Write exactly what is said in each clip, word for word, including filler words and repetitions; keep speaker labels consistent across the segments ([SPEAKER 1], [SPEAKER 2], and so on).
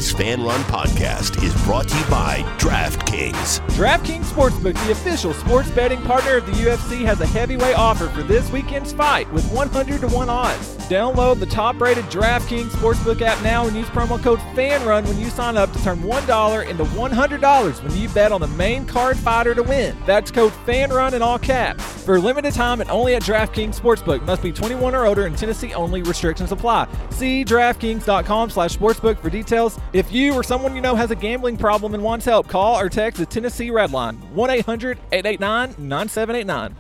[SPEAKER 1] Today's Fan Run podcast is brought to you by DraftKings.
[SPEAKER 2] DraftKings Sportsbook, the official sports betting partner of the U F C, has a heavyweight offer for this weekend's fight with one hundred to one odds. Download the top-rated DraftKings Sportsbook app now and use promo code FANRUN when you sign up to turn one dollar into one hundred dollars when you bet on the main card fighter to win. That's code FANRUN in all caps. For a limited time and only at DraftKings Sportsbook. Must be twenty-one or older in Tennessee only. Restrictions apply. See DraftKings.com slash sportsbook for details. If you or someone you know has a gambling problem and wants help, call or text the Tennessee Red Line, one eight hundred eight eight nine nine seven eight nine.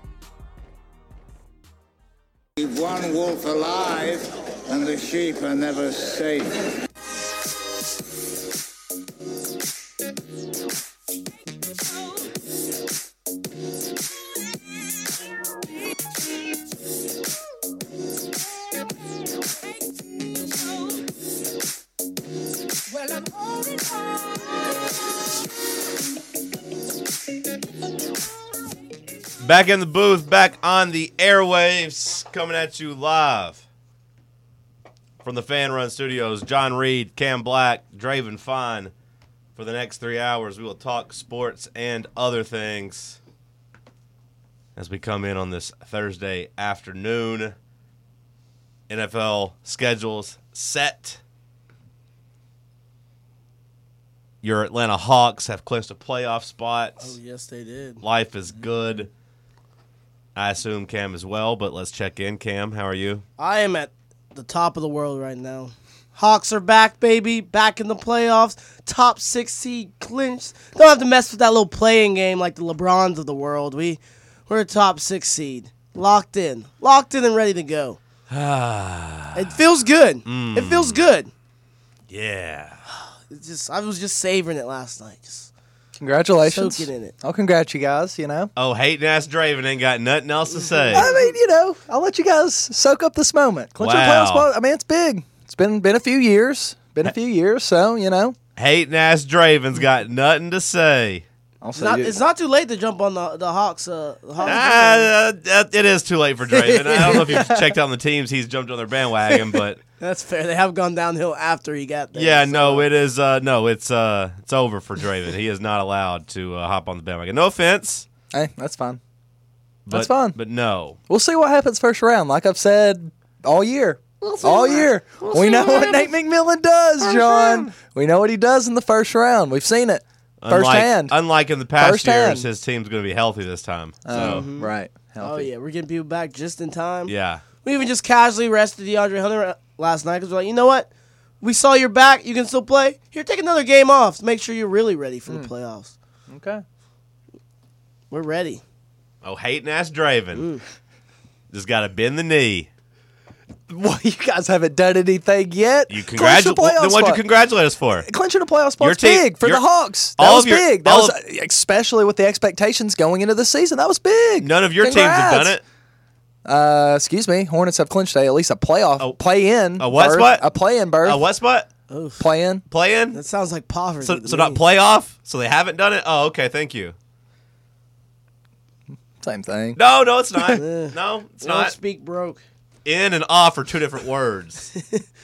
[SPEAKER 3] Keep one wolf alive, and the sheep are never safe.
[SPEAKER 4] Back in the booth, back on the airwaves, coming at you live from the Fan Run Studios. John Reed, Cam Black, Draven Fine. For the next three hours, we will talk sports and other things as we come in on this Thursday afternoon. N F L schedules set. Your Atlanta Hawks have clinched a playoff spot.
[SPEAKER 5] Oh, yes, they did.
[SPEAKER 4] Life is good. I assume Cam as well, but let's check in. Cam, how are you?
[SPEAKER 5] I am at the top of the world right now. Hawks are back, baby. Back in the playoffs. Top six seed clinched. Don't have to mess with that little playing game like the LeBrons of the world. We, we're a top six seed. Locked in. Locked in and ready to go. It feels good.
[SPEAKER 4] Mm.
[SPEAKER 5] It feels good.
[SPEAKER 4] Yeah.
[SPEAKER 5] It's just I was just savoring it last night. Just
[SPEAKER 6] Congratulations.
[SPEAKER 5] soaking in it.
[SPEAKER 6] I'll congrats you guys, you know.
[SPEAKER 4] Oh, hating ass Draven ain't got nothing else to say.
[SPEAKER 6] I mean, you know, I'll let you guys soak up this moment. Clinch your
[SPEAKER 4] Wow.
[SPEAKER 6] playoff spot. I mean, it's big. It's been been a few years. Been a few years, so, you know.
[SPEAKER 4] Hating ass Draven's got nothing to say.
[SPEAKER 6] I'll
[SPEAKER 5] It's
[SPEAKER 6] say
[SPEAKER 5] not,
[SPEAKER 6] you-
[SPEAKER 5] it's not too late to jump on the the Hawks. Uh, the Hawks
[SPEAKER 4] Ah, uh, it is too late for Draven. I don't know if you've checked out the teams he's jumped on their bandwagon, but
[SPEAKER 5] That's fair. They have gone downhill after he got there.
[SPEAKER 4] yeah,
[SPEAKER 5] so-
[SPEAKER 4] no, it is. Uh, no, it's uh, it's over for Draven. He is not allowed to uh, hop on the bandwagon. No offense,
[SPEAKER 6] Hey, that's fine.
[SPEAKER 4] but,
[SPEAKER 6] That's fine.
[SPEAKER 4] But no,
[SPEAKER 6] We'll see what happens first round. Like I've said all year. All year. we know what Nate McMillan does, John. We know what he does in the first round. We've seen it.
[SPEAKER 4] unlike,
[SPEAKER 6] Firsthand.
[SPEAKER 4] unlike in the past
[SPEAKER 6] Firsthand.
[SPEAKER 4] years, his team's going to be healthy this time. So
[SPEAKER 6] Oh, right.
[SPEAKER 5] Oh
[SPEAKER 6] Healthy.
[SPEAKER 5] yeah, we're getting people back just in time.
[SPEAKER 4] yeah.
[SPEAKER 5] We even just casually rested DeAndre Hunter last night because we're like, you know what? We saw your back. You can still play. Here, take another game off to make sure you're really ready for the playoffs.
[SPEAKER 6] Okay.
[SPEAKER 5] We're ready.
[SPEAKER 4] Oh, hating ass Draven.
[SPEAKER 5] Mm.
[SPEAKER 4] Just got to bend the knee.
[SPEAKER 6] Well, you guys haven't done anything yet.
[SPEAKER 4] You
[SPEAKER 6] Clinch the
[SPEAKER 4] congratulate.
[SPEAKER 6] playoff
[SPEAKER 4] Then what'd you
[SPEAKER 6] spot.
[SPEAKER 4] congratulate us for?
[SPEAKER 6] Clinching a playoff spot's
[SPEAKER 4] Your team-
[SPEAKER 6] big for
[SPEAKER 4] your-
[SPEAKER 6] the Hawks. That
[SPEAKER 4] all
[SPEAKER 6] was
[SPEAKER 4] of your-
[SPEAKER 6] big. That
[SPEAKER 4] all
[SPEAKER 6] was
[SPEAKER 4] of-
[SPEAKER 6] especially with the expectations going into the season. That was big.
[SPEAKER 4] None of your
[SPEAKER 6] Congrats.
[SPEAKER 4] teams have done it.
[SPEAKER 6] Uh, excuse me. Hornets have clinched a, at least a playoff
[SPEAKER 4] Oh.
[SPEAKER 6] play-in.
[SPEAKER 4] A what
[SPEAKER 6] berth.
[SPEAKER 4] spot?
[SPEAKER 6] A play-in berth.
[SPEAKER 4] Uh, what spot?
[SPEAKER 5] Oof.
[SPEAKER 6] Play-in.
[SPEAKER 4] Play-in?
[SPEAKER 5] That sounds like poverty.
[SPEAKER 4] So,
[SPEAKER 5] to
[SPEAKER 4] so
[SPEAKER 5] me.
[SPEAKER 4] not playoff? So they haven't done it? Oh, okay. Thank you.
[SPEAKER 6] Same thing.
[SPEAKER 4] No, no, it's not.
[SPEAKER 5] Eh.
[SPEAKER 4] No, it's
[SPEAKER 5] We don't
[SPEAKER 4] not.
[SPEAKER 5] speak broke.
[SPEAKER 4] In and off are two different words.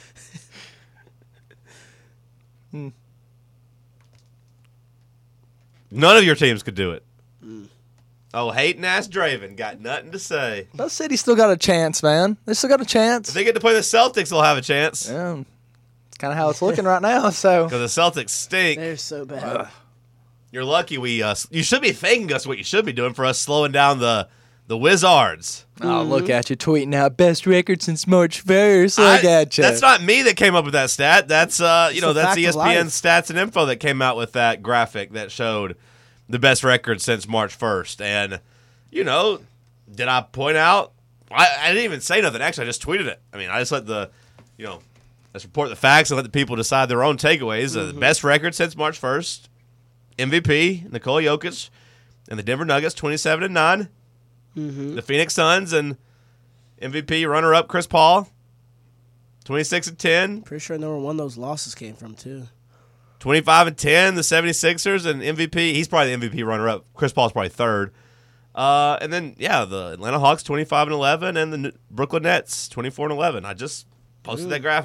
[SPEAKER 4] None of your teams could do it. Oh, hating ass Draven got nothing to say.
[SPEAKER 6] Those cities still got a chance, man. They still got a chance.
[SPEAKER 4] If they get to play the Celtics, they'll have a chance.
[SPEAKER 6] Yeah. It's kind of how it's looking right now. So
[SPEAKER 4] Because the Celtics stink.
[SPEAKER 5] They're so bad.
[SPEAKER 4] You're lucky we. Uh, you should be thanking us what you should be doing for us slowing down the the Wizards.
[SPEAKER 6] oh, look at you tweeting out best record since March first. Look
[SPEAKER 4] I-
[SPEAKER 6] at you.
[SPEAKER 4] That's not me that came up with that stat. That's uh, you
[SPEAKER 5] It's
[SPEAKER 4] know,
[SPEAKER 5] a
[SPEAKER 4] that's
[SPEAKER 5] fact
[SPEAKER 4] E S
[SPEAKER 5] of
[SPEAKER 4] P N
[SPEAKER 5] life.
[SPEAKER 4] Stats and Info that came out with that graphic that showed the best record since March first. And you know, did I point out? I, I didn't even say nothing. Actually, I just tweeted it. I mean, I just let the, you know, let's report the facts and let the people decide their own takeaways. Uh, the best record since March first. M V P Nikola Jokic and the Denver Nuggets, twenty-seven and nine.
[SPEAKER 5] Mm-hmm.
[SPEAKER 4] The Phoenix Suns and M V P runner-up Chris Paul, twenty-six and ten.
[SPEAKER 5] Pretty sure number one those losses came from too.
[SPEAKER 4] twenty-five and ten, the seventy-sixers, and M V P. He's probably the M V P runner-up. Chris Paul's probably third. Uh, and then, yeah, the Atlanta Hawks, twenty-five and eleven, and the N- Brooklyn Nets, twenty-four and eleven. I just posted that graphic.
[SPEAKER 5] Well,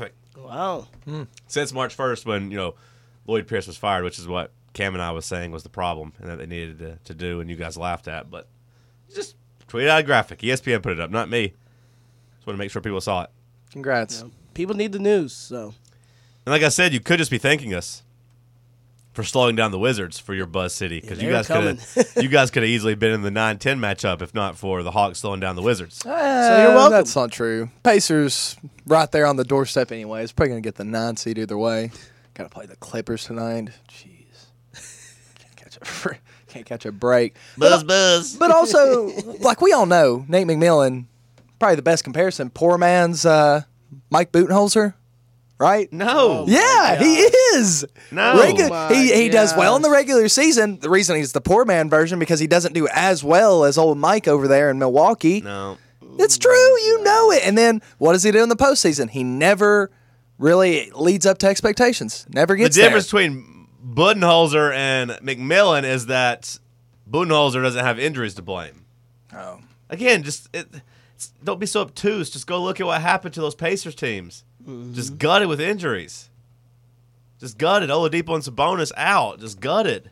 [SPEAKER 5] Wow.
[SPEAKER 4] Since March first, when you know Lloyd Pierce was fired, which is what Cam and I was saying was the problem and that they needed to, to do, and you guys laughed at. But just tweet out a graphic. E S P N put it up, not me. Just want to make sure people saw it.
[SPEAKER 6] Congrats.
[SPEAKER 5] Yeah. People need the news, so.
[SPEAKER 4] And like I said, you could just be thanking us for slowing down the Wizards for your Buzz City, because
[SPEAKER 5] Yeah,
[SPEAKER 4] you guys
[SPEAKER 5] they're
[SPEAKER 4] could you guys could have easily been in the nine ten matchup if not for the Hawks slowing down the Wizards.
[SPEAKER 6] Uh,
[SPEAKER 5] you're welcome.
[SPEAKER 6] That's not true. Pacers right there on the doorstep anyway. It's probably going to get the nine seed either way. Got to play the Clippers tonight. Jeez. Can't catch a, fr- can't catch a break.
[SPEAKER 4] Buzz,
[SPEAKER 6] but,
[SPEAKER 4] buzz.
[SPEAKER 6] But also, like we all know, Nate McMillan, probably the best comparison. Poor man's uh, Mike Budenholzer, right?
[SPEAKER 4] No.
[SPEAKER 6] Yeah, he is.
[SPEAKER 4] No.
[SPEAKER 6] Regu-
[SPEAKER 5] Oh
[SPEAKER 6] he he
[SPEAKER 5] my
[SPEAKER 6] does well in the
[SPEAKER 5] gosh.
[SPEAKER 6] regular season. The reason he's the poor man version because he doesn't do as well as old Mike over there in Milwaukee.
[SPEAKER 4] No.
[SPEAKER 6] It's true, you know it. And then what does he do in the postseason? He never really leads up to expectations. Never
[SPEAKER 4] The
[SPEAKER 6] gets
[SPEAKER 4] difference
[SPEAKER 6] there.
[SPEAKER 4] between Budenholzer and McMillan is that Budenholzer doesn't have injuries to blame.
[SPEAKER 6] Oh.
[SPEAKER 4] Again, just it, it's, don't be so obtuse. Just go look at what happened to those Pacers teams. Just gutted with injuries. Just gutted. Oladipo and Sabonis out. Just gutted.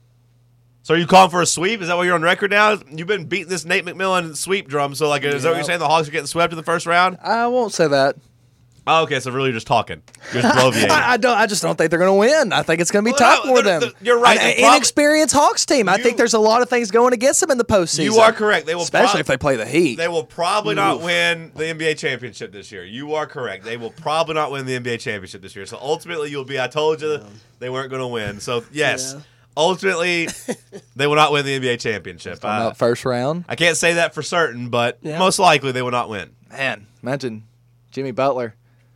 [SPEAKER 4] So are you calling for a sweep? Is that what you're on record now? You've been beating this Nate McMillan sweep drum. So like, is that what you're saying? The Hawks are getting swept in the first round?
[SPEAKER 6] I won't say that.
[SPEAKER 4] Oh, okay, so really you're just talking. You're just bloviating.
[SPEAKER 6] I, I don't. I just don't think they're going to win. I think it's going to be
[SPEAKER 4] Well,
[SPEAKER 6] tough
[SPEAKER 4] no,
[SPEAKER 6] for
[SPEAKER 4] they're-
[SPEAKER 6] them.
[SPEAKER 4] they're- you're right.
[SPEAKER 6] An,
[SPEAKER 4] They're
[SPEAKER 6] an
[SPEAKER 4] prob-
[SPEAKER 6] inexperienced Hawks team. I
[SPEAKER 4] You-
[SPEAKER 6] think there's a lot of things going against them in the postseason.
[SPEAKER 4] You are correct. They will
[SPEAKER 6] especially
[SPEAKER 4] prob-
[SPEAKER 6] if they play the Heat.
[SPEAKER 4] They will probably not win the N B A championship this year. You are correct. They will probably not win the N B A championship this year. So ultimately, you'll be. I told you they weren't going to win. So yes,
[SPEAKER 5] Yeah.
[SPEAKER 4] ultimately, they will not win the N B A championship.
[SPEAKER 6] Talking
[SPEAKER 4] I,
[SPEAKER 6] about first round.
[SPEAKER 4] I can't say that for certain, but
[SPEAKER 5] Yeah.
[SPEAKER 4] most likely they will not win.
[SPEAKER 6] Man, imagine Jimmy Butler.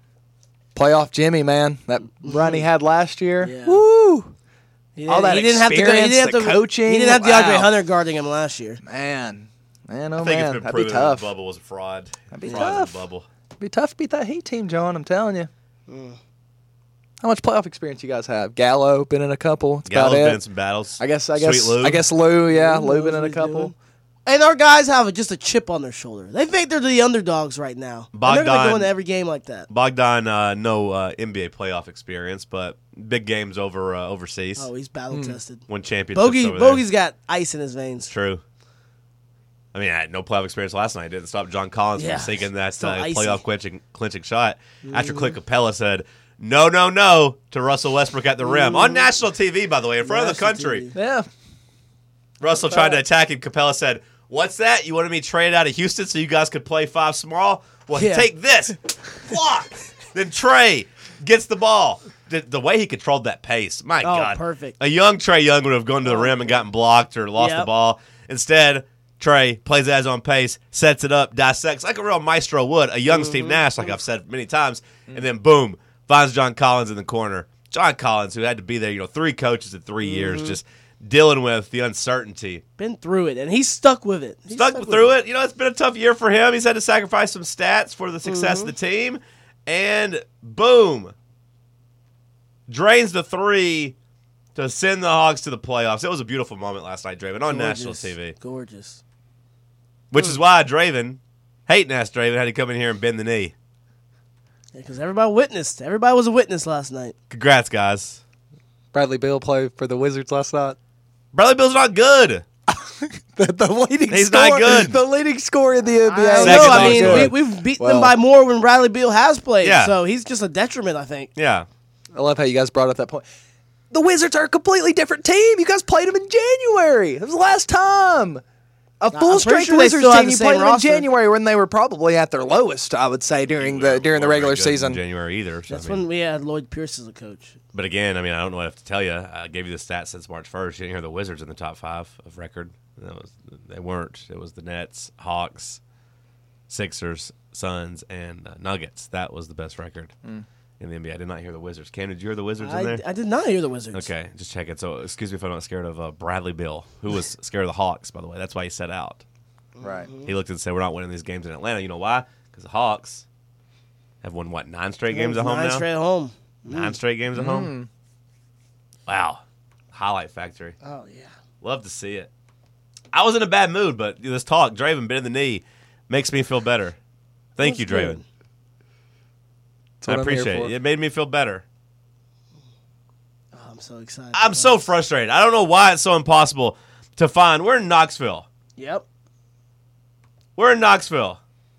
[SPEAKER 6] Playoff Jimmy, man. That run he had last year.
[SPEAKER 5] Yeah.
[SPEAKER 6] Woo!
[SPEAKER 5] He
[SPEAKER 6] All that
[SPEAKER 5] he didn't have to go, he
[SPEAKER 6] experience,
[SPEAKER 5] didn't have
[SPEAKER 6] the
[SPEAKER 5] to,
[SPEAKER 6] coaching.
[SPEAKER 5] He didn't have DeAndre
[SPEAKER 6] Wow.
[SPEAKER 5] Hunter guarding him last year.
[SPEAKER 6] Man. Man, oh
[SPEAKER 4] I think
[SPEAKER 6] man.
[SPEAKER 4] it's been
[SPEAKER 6] That'd be
[SPEAKER 4] proven
[SPEAKER 6] tough.
[SPEAKER 4] that the bubble was a fraud.
[SPEAKER 6] That'd be
[SPEAKER 4] Fraud in the
[SPEAKER 6] tough.
[SPEAKER 4] bubble.
[SPEAKER 6] It'd be tough to beat that Heat team, John. I'm telling you. How much playoff experience you guys have? Gallo been in a couple. That's
[SPEAKER 4] Gallo's
[SPEAKER 6] about
[SPEAKER 4] been
[SPEAKER 6] it.
[SPEAKER 4] in some battles.
[SPEAKER 6] I guess. I
[SPEAKER 4] Sweet
[SPEAKER 6] guess.
[SPEAKER 4] Lou.
[SPEAKER 6] I guess Lou. Yeah,
[SPEAKER 5] Lou
[SPEAKER 6] Lou
[SPEAKER 5] knows
[SPEAKER 6] been in
[SPEAKER 5] what
[SPEAKER 6] a
[SPEAKER 5] he's
[SPEAKER 6] couple.
[SPEAKER 5] doing. And our guys have just a chip on their shoulder. They think they're the underdogs right now. And they're going to
[SPEAKER 4] Bogdan-
[SPEAKER 5] go into every game like that.
[SPEAKER 4] Bogdan, uh, no uh, N B A playoff experience, but big games over uh, overseas.
[SPEAKER 5] Oh, he's battle tested.
[SPEAKER 4] Won championships
[SPEAKER 5] Bogey,
[SPEAKER 4] over there.
[SPEAKER 5] Bogey's got ice in his veins.
[SPEAKER 4] True. I mean, I had no playoff experience last night. It didn't stop John Collins
[SPEAKER 5] Yeah,
[SPEAKER 4] from sinking that
[SPEAKER 5] still
[SPEAKER 4] uh,
[SPEAKER 5] icy.
[SPEAKER 4] playoff clinching, clinching shot after Clint Capella said, no, no, no, to Russell Westbrook at the rim. On national T V, by the way, in front of the
[SPEAKER 5] National
[SPEAKER 4] country.
[SPEAKER 5] T V.
[SPEAKER 6] Yeah.
[SPEAKER 4] Russell tried to attack him. Capella said, what's that? You wanted me traded out of Houston so you guys could play five small? Well,
[SPEAKER 5] Yeah.
[SPEAKER 4] take this. Block. Then Trey gets the ball. The, the way he controlled that pace, my
[SPEAKER 5] Oh,
[SPEAKER 4] God.
[SPEAKER 5] perfect.
[SPEAKER 4] A young Trey Young would have gone to the rim and gotten blocked or lost the
[SPEAKER 5] Yep.
[SPEAKER 4] ball. Instead, Trey plays it as on pace, sets it up, dissects like a real maestro would, a young Steve Nash, like I've said many times, and then boom, finds John Collins in the corner. John Collins, who had to be there, you know, three coaches in three years, just dealing with the uncertainty.
[SPEAKER 5] Been through it, and he's stuck with it. He's
[SPEAKER 4] Stuck
[SPEAKER 5] with
[SPEAKER 4] through it. You know, it's been a tough year for him. He's had to sacrifice some stats for the success of the team. And boom, drains the three to send the Hawks to the playoffs. It was a beautiful moment last night, Draven, on national
[SPEAKER 5] Gorgeous.
[SPEAKER 4] T V.
[SPEAKER 5] Gorgeous.
[SPEAKER 4] Which is why Draven, hating ass Draven, had to come in here and bend the knee.
[SPEAKER 5] Because everybody witnessed. Everybody was a witness last night.
[SPEAKER 4] Congrats, guys.
[SPEAKER 6] Bradley Beal played for the Wizards last night.
[SPEAKER 4] Bradley Bill's not good.
[SPEAKER 6] The, the leading
[SPEAKER 4] He's
[SPEAKER 6] scorer,
[SPEAKER 4] not good.
[SPEAKER 6] The leading scorer in the N B A.
[SPEAKER 5] I don't
[SPEAKER 4] Second
[SPEAKER 5] know. I
[SPEAKER 4] most
[SPEAKER 5] mean,
[SPEAKER 4] good.
[SPEAKER 5] we, we've beaten
[SPEAKER 6] Well-
[SPEAKER 5] them by more when Bradley Beal has played.
[SPEAKER 4] Yeah.
[SPEAKER 5] So he's just a detriment, I think.
[SPEAKER 4] Yeah.
[SPEAKER 6] I love how you guys brought up that point. The Wizards are a completely different team. You guys played them in January. It was the last time. A
[SPEAKER 5] pretty
[SPEAKER 6] full strength
[SPEAKER 5] sure they
[SPEAKER 6] Wizards
[SPEAKER 5] still have
[SPEAKER 6] team.
[SPEAKER 5] the
[SPEAKER 6] You
[SPEAKER 5] same
[SPEAKER 6] played them
[SPEAKER 5] roster.
[SPEAKER 6] in January when they were probably at their lowest, I would say, during the during the
[SPEAKER 4] Weren't
[SPEAKER 6] regular
[SPEAKER 4] very good in
[SPEAKER 6] season.
[SPEAKER 4] January either. so,
[SPEAKER 5] That's
[SPEAKER 4] I mean,
[SPEAKER 5] when we had Lloyd Pierce as a coach.
[SPEAKER 4] But again, I mean, I don't know what I have to tell you. I gave you the stats since March first. You didn't hear the Wizards in the top five of record. That was they weren't. It was the Nets, Hawks, Sixers, Suns, and uh, Nuggets. That was the best record in the N B A. I did not hear the Wizards. Cam, did you hear the Wizards in
[SPEAKER 5] I,
[SPEAKER 4] there?
[SPEAKER 5] I did not hear the Wizards.
[SPEAKER 4] Okay, just check it. So, excuse me if I'm not scared of uh, Bradley Beal, who was scared of the Hawks, by the way. That's why he set out.
[SPEAKER 6] Right.
[SPEAKER 4] He looked and said, "We're not winning these games in Atlanta." You know why? Because the Hawks have won what nine straight games at home
[SPEAKER 5] Nine
[SPEAKER 4] now.
[SPEAKER 5] straight at home.
[SPEAKER 4] Nine straight games at home. Wow, highlight factory.
[SPEAKER 5] Oh, yeah.
[SPEAKER 4] Love to see it. I was in a bad mood, but this talk, Draven bending the knee, makes me feel better. Thank you,
[SPEAKER 5] That's
[SPEAKER 4] Draven.
[SPEAKER 5] good.
[SPEAKER 4] I
[SPEAKER 6] what I'm here
[SPEAKER 4] appreciate
[SPEAKER 6] for.
[SPEAKER 4] it. It made me feel better.
[SPEAKER 5] Oh, I'm so excited.
[SPEAKER 4] I'm so frustrated. I don't know why it's so impossible to find. We're in Knoxville.
[SPEAKER 5] Yep.
[SPEAKER 4] We're in Knoxville.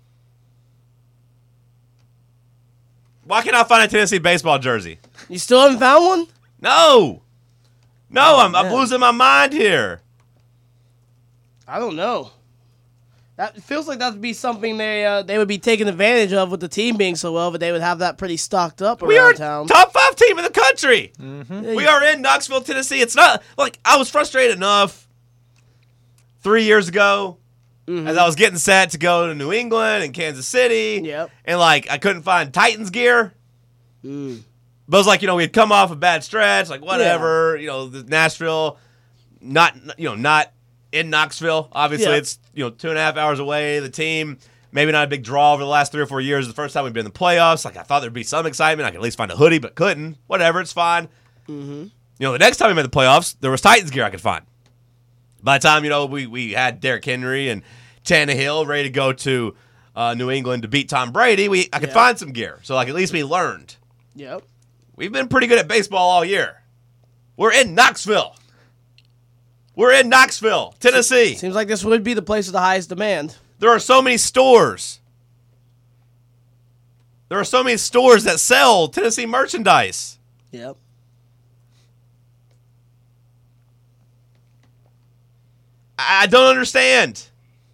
[SPEAKER 4] Why can't I find a Tennessee baseball jersey?
[SPEAKER 5] You still haven't found one?
[SPEAKER 4] No. No, I'm, I'm
[SPEAKER 5] man.
[SPEAKER 4] losing my mind here.
[SPEAKER 5] I don't know. That it feels like that would be something they uh, they would be taking advantage of with the team being so well, but they would have that pretty stocked up around
[SPEAKER 4] We are
[SPEAKER 5] town.
[SPEAKER 4] top five team in the country.
[SPEAKER 5] Yeah,
[SPEAKER 4] We
[SPEAKER 5] you-
[SPEAKER 4] are in Knoxville, Tennessee. It's not like I was frustrated enough three years ago as I was getting set to go to New England and Kansas City.
[SPEAKER 5] Yep.
[SPEAKER 4] And like I couldn't find Titans gear.
[SPEAKER 5] Mm.
[SPEAKER 4] But it was like, you know, we had come off a bad stretch, like whatever, you know, the Nashville, not, you know, not in Knoxville. Obviously,
[SPEAKER 5] Yeah.
[SPEAKER 4] it's, you know, two and a half hours away. The team, maybe not a big draw over the last three or four years. The first time we've been in the playoffs. Like, I thought there'd be some excitement. I could at least find a hoodie, but couldn't. Whatever, it's fine. Mm-hmm. You know, the next time we made the playoffs, there was Titans gear I could find. By the time, you know, we, we had Derrick Henry and Tannehill ready to go to uh, New England to beat Tom Brady, we I could
[SPEAKER 5] Yeah.
[SPEAKER 4] find some gear. So, like, at least we learned.
[SPEAKER 5] Yep.
[SPEAKER 4] We've been pretty good at baseball all year. We're in Knoxville. We're in Knoxville, Tennessee.
[SPEAKER 5] Seems like this would be the place with the highest demand.
[SPEAKER 4] There are so many stores. There are so many stores that sell Tennessee merchandise.
[SPEAKER 5] Yep.
[SPEAKER 4] I don't understand.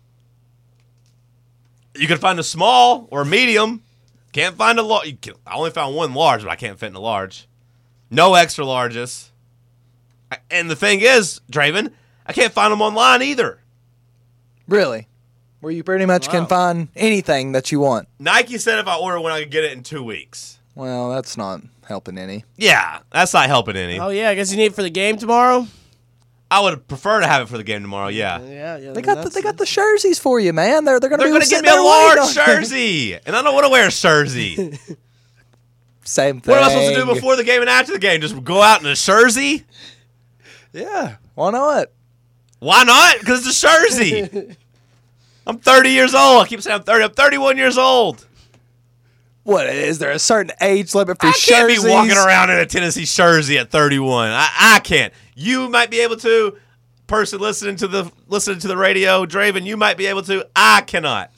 [SPEAKER 4] You can find a small or a medium. Can't find a large. I only found one large, but I can't fit in a large. No extra larges. And the thing is, Draven, I can't find them online either.
[SPEAKER 6] Really? Where you pretty much
[SPEAKER 5] Wow.
[SPEAKER 6] can find anything that you want.
[SPEAKER 4] Nike said if I order one, I could get it in two weeks.
[SPEAKER 6] Well, that's not helping any.
[SPEAKER 4] Yeah, that's not helping any.
[SPEAKER 5] Oh yeah, I guess you need it for the game tomorrow.
[SPEAKER 4] I would prefer to have it for the game tomorrow. Yeah,
[SPEAKER 5] Yeah, yeah.
[SPEAKER 6] They got the, they got the jerseys for you, man. They're they're gonna
[SPEAKER 4] they're
[SPEAKER 6] be
[SPEAKER 4] going to give
[SPEAKER 6] sitting
[SPEAKER 4] me a
[SPEAKER 6] there
[SPEAKER 4] large
[SPEAKER 6] waiting on-
[SPEAKER 4] jersey, and I don't want to wear a jersey.
[SPEAKER 6] Same thing.
[SPEAKER 4] What am I supposed to do before the game and after the game? Just go out in a jersey?
[SPEAKER 6] Yeah. Why not?
[SPEAKER 4] Why not? Because it's a jersey. I'm thirty years old. I keep saying I'm thirty. I'm thirty-one years old.
[SPEAKER 6] What is there a certain age limit for
[SPEAKER 4] I can't
[SPEAKER 6] jerseys?
[SPEAKER 4] be walking around in a Tennessee jersey at thirty-one. I, I can't. You might be able to. Person listening to the listening to the radio, Draven, you might be able to. I cannot.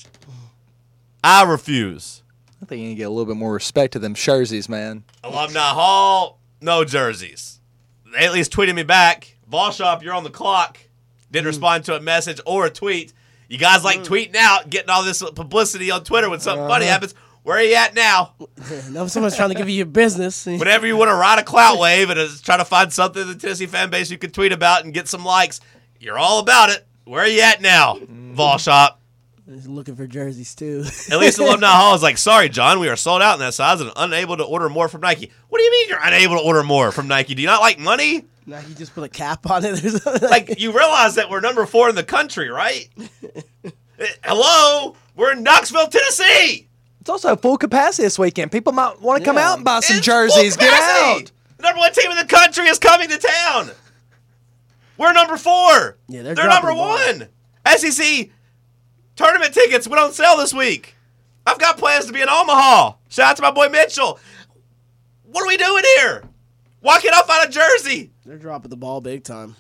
[SPEAKER 4] I refuse.
[SPEAKER 6] I think you need to get a little bit more respect to them jerseys, man.
[SPEAKER 4] Alumni Hall, no jerseys. They at least tweeted me back. Ball Shop, you're on the clock. Didn't respond to a message or a tweet. You guys like tweeting out, getting all this publicity on Twitter when something funny happens. Where are you at now?
[SPEAKER 5] Now someone's trying to give you your business.
[SPEAKER 4] Whenever you want to ride a clout wave and is try to find something in the Tennessee fan base you can tweet about and get some likes, you're all about it. Where are you at now, Ball Shop?
[SPEAKER 5] He's looking for jerseys too.
[SPEAKER 4] At least Alumni Hall is like, sorry, John, we are sold out in that size and unable to order more from Nike. What do you mean you're unable to order more from Nike? Do you not like money?
[SPEAKER 5] Now he just put a cap on it or something.
[SPEAKER 4] Like, you realize that we're number four in the country, right? Eh, Hello? We're in Knoxville, Tennessee.
[SPEAKER 6] It's also full capacity this weekend. People might want to come
[SPEAKER 5] Yeah.
[SPEAKER 6] out and buy some
[SPEAKER 4] It's
[SPEAKER 6] jerseys.
[SPEAKER 4] full
[SPEAKER 6] Get
[SPEAKER 4] capacity.
[SPEAKER 6] out.
[SPEAKER 4] The number one team in the country is coming to town. We're number four.
[SPEAKER 5] Yeah, they're
[SPEAKER 4] they're
[SPEAKER 5] dropping
[SPEAKER 4] number
[SPEAKER 5] the ball.
[SPEAKER 4] one. S E C tournament tickets went on sale this week. I've got plans to be in Omaha. Shout out to my boy Mitchell. What are we doing here? Why can't I find a jersey?
[SPEAKER 5] They're dropping the ball big time.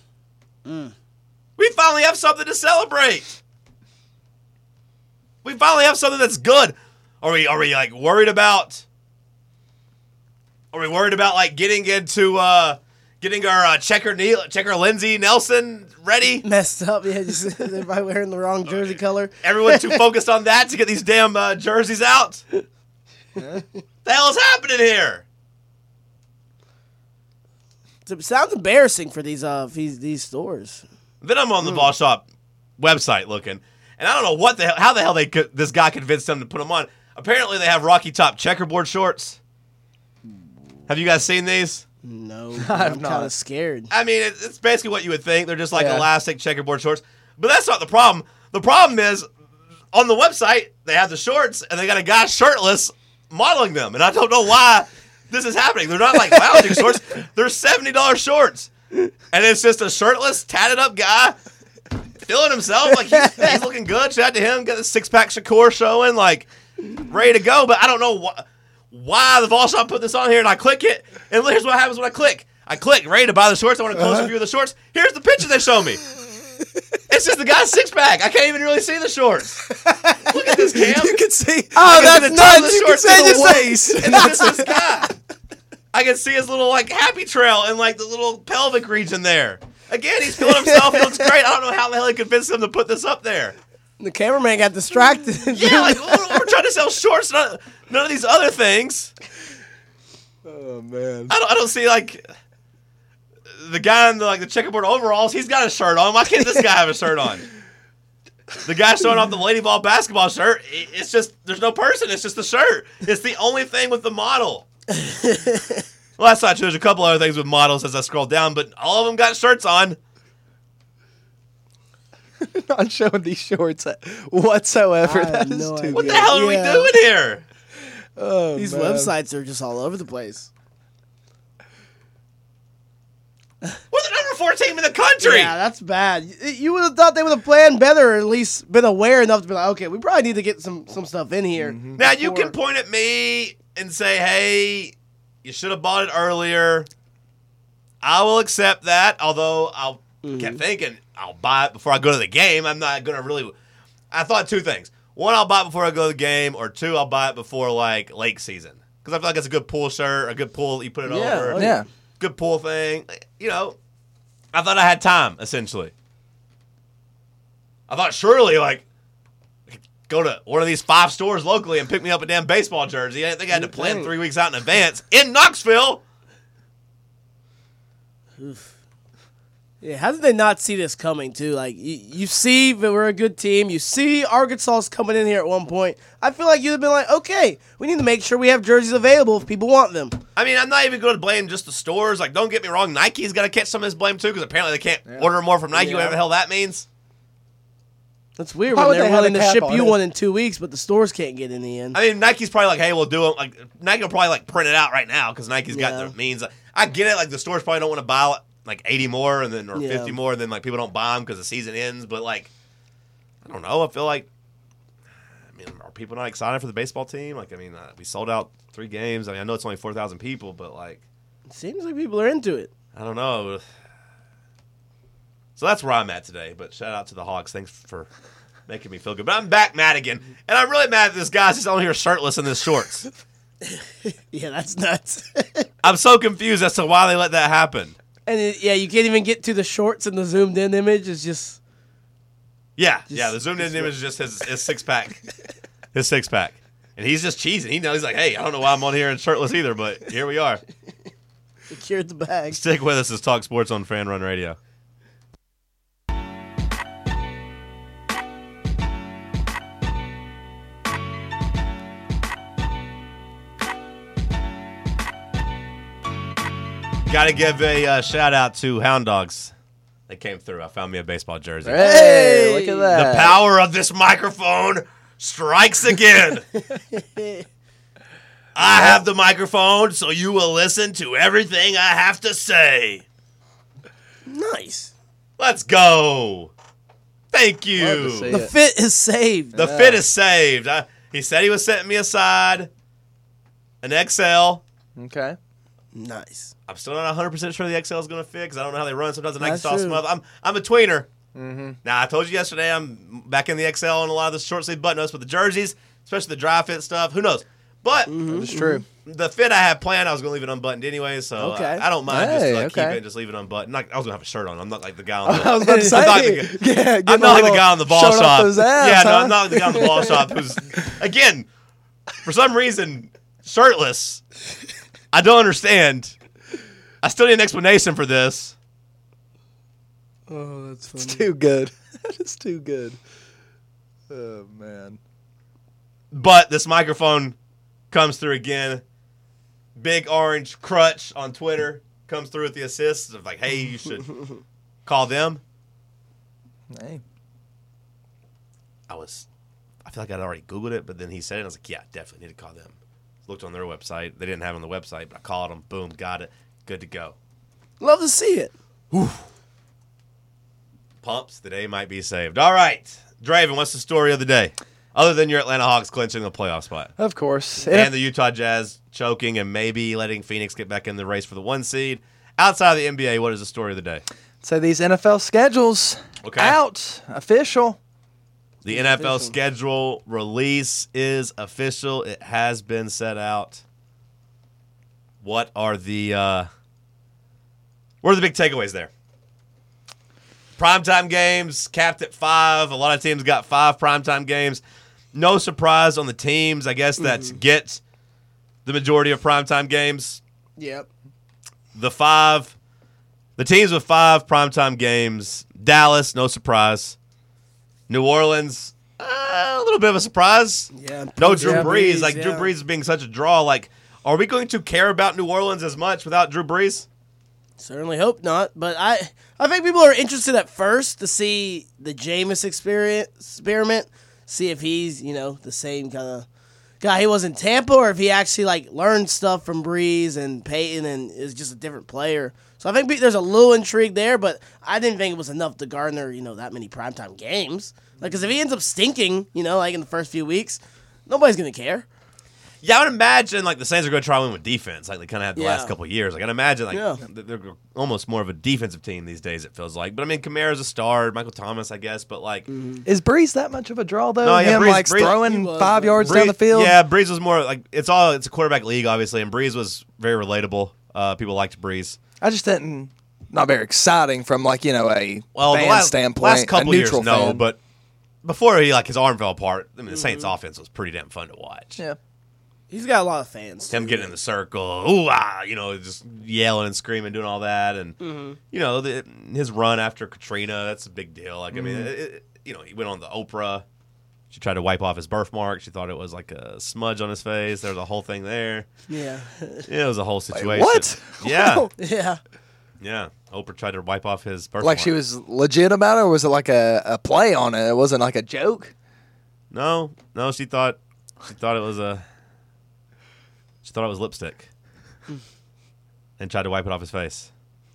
[SPEAKER 4] We finally have something to celebrate. We finally have something that's good. Are we are we like worried about Are we worried about like getting into uh getting our uh, checker Neil, checker Lindsey Nelson ready?
[SPEAKER 5] Messed up. Yeah, just everybody wearing the wrong jersey color.
[SPEAKER 4] Everyone's too focused on that to get these damn uh, jerseys out. The hell is happening here?
[SPEAKER 5] It sounds embarrassing for these uh these these stores.
[SPEAKER 4] Then I'm on the Ball Shop website looking, and I don't know what the hell, how the hell they could, this guy convinced them to put them on. Apparently, they have Rocky Top checkerboard shorts. Have you guys seen these?
[SPEAKER 5] No,
[SPEAKER 6] have
[SPEAKER 5] I'm
[SPEAKER 6] not.
[SPEAKER 5] kind of scared.
[SPEAKER 4] I mean, it, it's basically what you would think. They're just like
[SPEAKER 6] Yeah.
[SPEAKER 4] elastic checkerboard shorts. But that's not the problem. The problem is, on the website, they have the shorts, and they got a guy shirtless modeling them. And I don't know why this is happening. They're not like lounging shorts. They're seventy dollars shorts. And it's just a shirtless, tatted up guy feeling himself. Like, he's, he's looking good. Shout out to him. Got the six-pack Shakur showing, like, ready to go. But I don't know why. why the Vol Shop put this on here, and I click it, and here's what happens when I click. I click, ready to buy the shorts. I want a closer
[SPEAKER 6] Uh-huh.
[SPEAKER 4] view of the shorts. Here's the picture they show me. It's just the guy's six-pack. I can't even really see the shorts. Look at this, Cam.
[SPEAKER 6] You can see.
[SPEAKER 5] Oh,
[SPEAKER 4] I can
[SPEAKER 5] that's
[SPEAKER 4] see the top of
[SPEAKER 5] nuts.
[SPEAKER 4] the
[SPEAKER 5] You can
[SPEAKER 4] shorts
[SPEAKER 5] say
[SPEAKER 4] to the
[SPEAKER 5] just
[SPEAKER 4] waist, and it's just this guy. I can see his little, like, happy trail and, like, the little pelvic region there. Again, he's feeling himself. He looks great. I don't know how the hell he convinced him to put this up there.
[SPEAKER 5] The cameraman got distracted.
[SPEAKER 4] Yeah, like, we're, we're trying to sell shorts, none, none of these other things.
[SPEAKER 6] Oh man.
[SPEAKER 4] I don't, I don't see, like, the guy in the, like, the checkerboard overalls. He's got a shirt on. Why can't this guy have a shirt on? The guy showing off the lady ball basketball shirt, it- it's just, there's no person. It's just the shirt. It's the only thing with the model. Well, that's not true. There's a couple other things with models as I scroll down, but all of them got shirts on.
[SPEAKER 6] Not showing these shorts whatsoever.
[SPEAKER 5] I have
[SPEAKER 6] That is
[SPEAKER 5] no
[SPEAKER 6] too
[SPEAKER 5] idea.
[SPEAKER 4] What the
[SPEAKER 6] good.
[SPEAKER 4] hell are
[SPEAKER 5] Yeah.
[SPEAKER 4] we doing here?
[SPEAKER 6] Oh,
[SPEAKER 5] These
[SPEAKER 6] man.
[SPEAKER 5] websites are just all over the place.
[SPEAKER 4] We're the number four team in the country.
[SPEAKER 5] Yeah, that's bad. Y- You would have thought they would have planned better, or at least been aware enough to be like, okay, we probably need to get some some stuff in here.
[SPEAKER 4] Now, you
[SPEAKER 5] before-
[SPEAKER 4] can point at me and say, hey, you should have bought it earlier. I will accept that, although I kept thinking I'll buy it before I go to the game. I'm not going to really – I thought two things. One, I'll buy it before I go to the game, or two, I'll buy it before, like, lake season. Because I feel like it's a good pool shirt, a good pool, you put it
[SPEAKER 5] Yeah,
[SPEAKER 4] over.
[SPEAKER 5] oh,
[SPEAKER 6] Yeah.
[SPEAKER 4] Good pool thing. You know, I thought I had time, essentially. I thought surely, like, I could go to one of these five stores locally and pick me up a damn baseball jersey. I didn't think I had to
[SPEAKER 5] Good
[SPEAKER 4] plan
[SPEAKER 5] thing.
[SPEAKER 4] three weeks out in advance in Knoxville.
[SPEAKER 5] Yeah, how did they not see this coming, too? Like, you, you see that we're a good team. You see Arkansas's coming in here at one point. I feel like you'd have been like, okay, we need to make sure we have jerseys available if people want them.
[SPEAKER 4] I mean, I'm not even going to blame just the stores. Like, don't get me wrong, Nike's got to catch some of this blame, too, because apparently they can't order more from Nike,
[SPEAKER 5] Yeah.
[SPEAKER 4] whatever the hell that means.
[SPEAKER 5] That's weird
[SPEAKER 6] Why
[SPEAKER 5] when
[SPEAKER 6] would
[SPEAKER 5] they're
[SPEAKER 6] they have
[SPEAKER 5] willing
[SPEAKER 6] a
[SPEAKER 5] to
[SPEAKER 6] cap
[SPEAKER 5] ship
[SPEAKER 6] on
[SPEAKER 5] you
[SPEAKER 6] it?
[SPEAKER 5] one in two weeks, but the stores can't get in the end.
[SPEAKER 4] I mean, Nike's probably like, hey, we'll do it. Like, Nike will probably, like, print it out right now because Nike's got
[SPEAKER 5] Yeah.
[SPEAKER 4] the means. I get it. Like, the stores probably don't want to buy, like, eighty more and then or
[SPEAKER 5] Yeah.
[SPEAKER 4] fifty more, and then, like, people don't buy them because the season ends. But, like, I don't know. I feel like, I mean, are people not excited for the baseball team? Like, I mean, uh, we sold out three games. I mean, I know it's only four thousand people, but, like,
[SPEAKER 5] It seems like people are into it.
[SPEAKER 4] I don't know. So that's where I'm at today. But shout out to the Hawks. Thanks for making me feel good. But I'm back mad again. And I'm really mad at this guy. He's only here shirtless in his shorts.
[SPEAKER 5] Yeah, that's nuts.
[SPEAKER 4] I'm so confused as to why they let that happen.
[SPEAKER 5] And it, yeah, you can't even get to the shorts in the zoomed in image. It's just
[SPEAKER 4] Yeah, yeah. The zoomed in image is just his, his six pack, his six pack, and he's just cheesing. He knows he's like, hey, I don't know why I'm on here and shirtless either, but here we are.
[SPEAKER 5] secured the bag.
[SPEAKER 4] Stick with us as Talk Sports on Fan Run Radio. Got to give a uh, shout out to Hound Dogs. They came through. I found me a baseball jersey.
[SPEAKER 6] Hey, look at that.
[SPEAKER 4] The power of this microphone strikes again. I have the microphone, so you will listen to everything I have to say.
[SPEAKER 5] Nice.
[SPEAKER 4] Let's go. Thank you.
[SPEAKER 6] Love to see
[SPEAKER 5] The
[SPEAKER 6] it.
[SPEAKER 5] fit is saved.
[SPEAKER 4] The fit is saved. I, he said he was setting me aside an X L.
[SPEAKER 6] Okay.
[SPEAKER 5] Nice.
[SPEAKER 4] I'm still not one hundred percent sure the X L is going to fit because I don't know how they run. Sometimes the Nike
[SPEAKER 5] That's
[SPEAKER 4] toss
[SPEAKER 5] true.
[SPEAKER 4] them up. I'm, I'm a tweener. Mm-hmm. Now, I told you yesterday I'm back in the X L and a lot of the short sleeve button ups with the jerseys, especially the dry fit stuff. Who knows? But
[SPEAKER 6] That's true.
[SPEAKER 4] the fit I had planned, I was going to leave it unbuttoned anyway, so
[SPEAKER 5] Okay.
[SPEAKER 4] I, I don't mind just
[SPEAKER 6] Hey,
[SPEAKER 4] to like, keep
[SPEAKER 6] okay.
[SPEAKER 4] it and just leave it unbuttoned. Not, I was going to have a shirt on. I'm not like the guy on the
[SPEAKER 6] I was about to say,
[SPEAKER 4] I'm not the,
[SPEAKER 6] yeah,
[SPEAKER 4] I'm
[SPEAKER 6] getting
[SPEAKER 4] not
[SPEAKER 6] a
[SPEAKER 4] like the
[SPEAKER 6] little
[SPEAKER 4] guy on the ball
[SPEAKER 6] showing off
[SPEAKER 4] shop.
[SPEAKER 6] those abs,
[SPEAKER 4] yeah, no,
[SPEAKER 6] huh?
[SPEAKER 4] I'm not like the guy on the ball shop who's, again, for some reason, shirtless. I don't understand. I still need an explanation for this.
[SPEAKER 5] Oh, that's funny.
[SPEAKER 6] It's too good. It's too good. Oh, man.
[SPEAKER 4] But this microphone comes through again. Big orange crutch on Twitter comes through with the assists of like, hey, you should call them.
[SPEAKER 6] Hey.
[SPEAKER 4] I was, I feel like I'd already Googled it, but then he said it. And I was like, yeah, definitely need to call them. Looked on their website. They didn't have it on the website, but I called them. Boom, got it. Good to go.
[SPEAKER 5] Love to see it.
[SPEAKER 4] Pumps, the day might be saved. All right. Draven, what's the story of the day? Other than your Atlanta Hawks clinching the playoff spot.
[SPEAKER 6] Of course.
[SPEAKER 4] And the Utah Jazz choking and maybe letting Phoenix get back in the race for the one seed. Outside of the N B A, what is the story of the day?
[SPEAKER 6] So these N F L schedules
[SPEAKER 4] Okay.
[SPEAKER 6] out, official.
[SPEAKER 4] The N F L
[SPEAKER 5] official.
[SPEAKER 4] schedule release is official. It has been set out. What are the uh, what are the big takeaways there? Primetime games capped at five. A lot of teams got five primetime games. No surprise on the teams, I guess, that
[SPEAKER 5] Mm-hmm.
[SPEAKER 4] get the majority of primetime games.
[SPEAKER 5] Yep.
[SPEAKER 4] The five, the teams with five primetime games. Dallas, no surprise. New Orleans, uh, a little bit of a surprise.
[SPEAKER 5] Yeah.
[SPEAKER 4] No Drew
[SPEAKER 5] Yeah,
[SPEAKER 4] Brees.
[SPEAKER 5] Brees,
[SPEAKER 4] Like Drew
[SPEAKER 5] yeah.
[SPEAKER 4] Brees being such a draw. Like, are we going to care about New Orleans as much without Drew Brees?
[SPEAKER 5] Certainly hope not, but I I think people are interested at first to see the Jameis experience, experiment, see if he's, you know, the same kind of guy he was in Tampa, or if he actually, like, learned stuff from Breeze and Peyton and is just a different player. So I think be- there's a little intrigue there, but I didn't think it was enough to garner, you know, that many primetime games. Like, because if he ends up stinking, you know, like in the first few weeks, nobody's going to care.
[SPEAKER 4] Yeah, I would imagine like the Saints are going to try to win with defense, like they kind of had the
[SPEAKER 5] Yeah.
[SPEAKER 4] last couple of years. Like I'd imagine like
[SPEAKER 5] Yeah.
[SPEAKER 4] th- they're almost more of a defensive team these days. It feels like, but I mean, Kamara's a star, Michael Thomas, I guess, but like
[SPEAKER 6] Is Breeze that much of a draw, though?
[SPEAKER 4] No, yeah,
[SPEAKER 6] Him,
[SPEAKER 4] Breeze-
[SPEAKER 6] like,
[SPEAKER 4] Breeze-
[SPEAKER 6] throwing
[SPEAKER 5] He was,
[SPEAKER 6] five
[SPEAKER 5] though.
[SPEAKER 6] yards
[SPEAKER 4] Breeze-
[SPEAKER 6] down the field?
[SPEAKER 4] Yeah, Breeze was more like it's all it's a quarterback league, obviously, and Breeze was very relatable. Uh, people liked Breeze.
[SPEAKER 6] I just didn't, not very exciting from, like, you know, a
[SPEAKER 4] Well,
[SPEAKER 6] fan
[SPEAKER 4] the last,
[SPEAKER 6] standpoint,
[SPEAKER 4] last
[SPEAKER 6] a
[SPEAKER 4] couple years,
[SPEAKER 6] neutral
[SPEAKER 4] no,
[SPEAKER 6] fan.
[SPEAKER 4] but before he like his arm fell apart, I mean, the Saints' offense was pretty damn fun to watch.
[SPEAKER 6] Yeah.
[SPEAKER 5] He's got a lot of fans.
[SPEAKER 4] Him
[SPEAKER 5] too.
[SPEAKER 4] getting in the circle, ooh ah, you know, just yelling and screaming, doing all that, and
[SPEAKER 5] Mm-hmm.
[SPEAKER 4] you know, the, his run after Katrina, that's a big deal. Like, I mean,
[SPEAKER 5] Mm-hmm.
[SPEAKER 4] it, it, you know, he went on the Oprah. She tried to wipe off his birthmark. She thought it was like a smudge on his face. There was a whole thing there.
[SPEAKER 5] Yeah.
[SPEAKER 4] It was a whole situation.
[SPEAKER 6] what?
[SPEAKER 4] Yeah,
[SPEAKER 5] yeah.
[SPEAKER 4] yeah. Oprah tried to wipe off his birthmark.
[SPEAKER 6] Like, she was legit about it, or was it like a, a play on it? It wasn't like a joke?
[SPEAKER 4] No, no. She thought she thought it was a. She thought it was lipstick, and tried to wipe it off his face.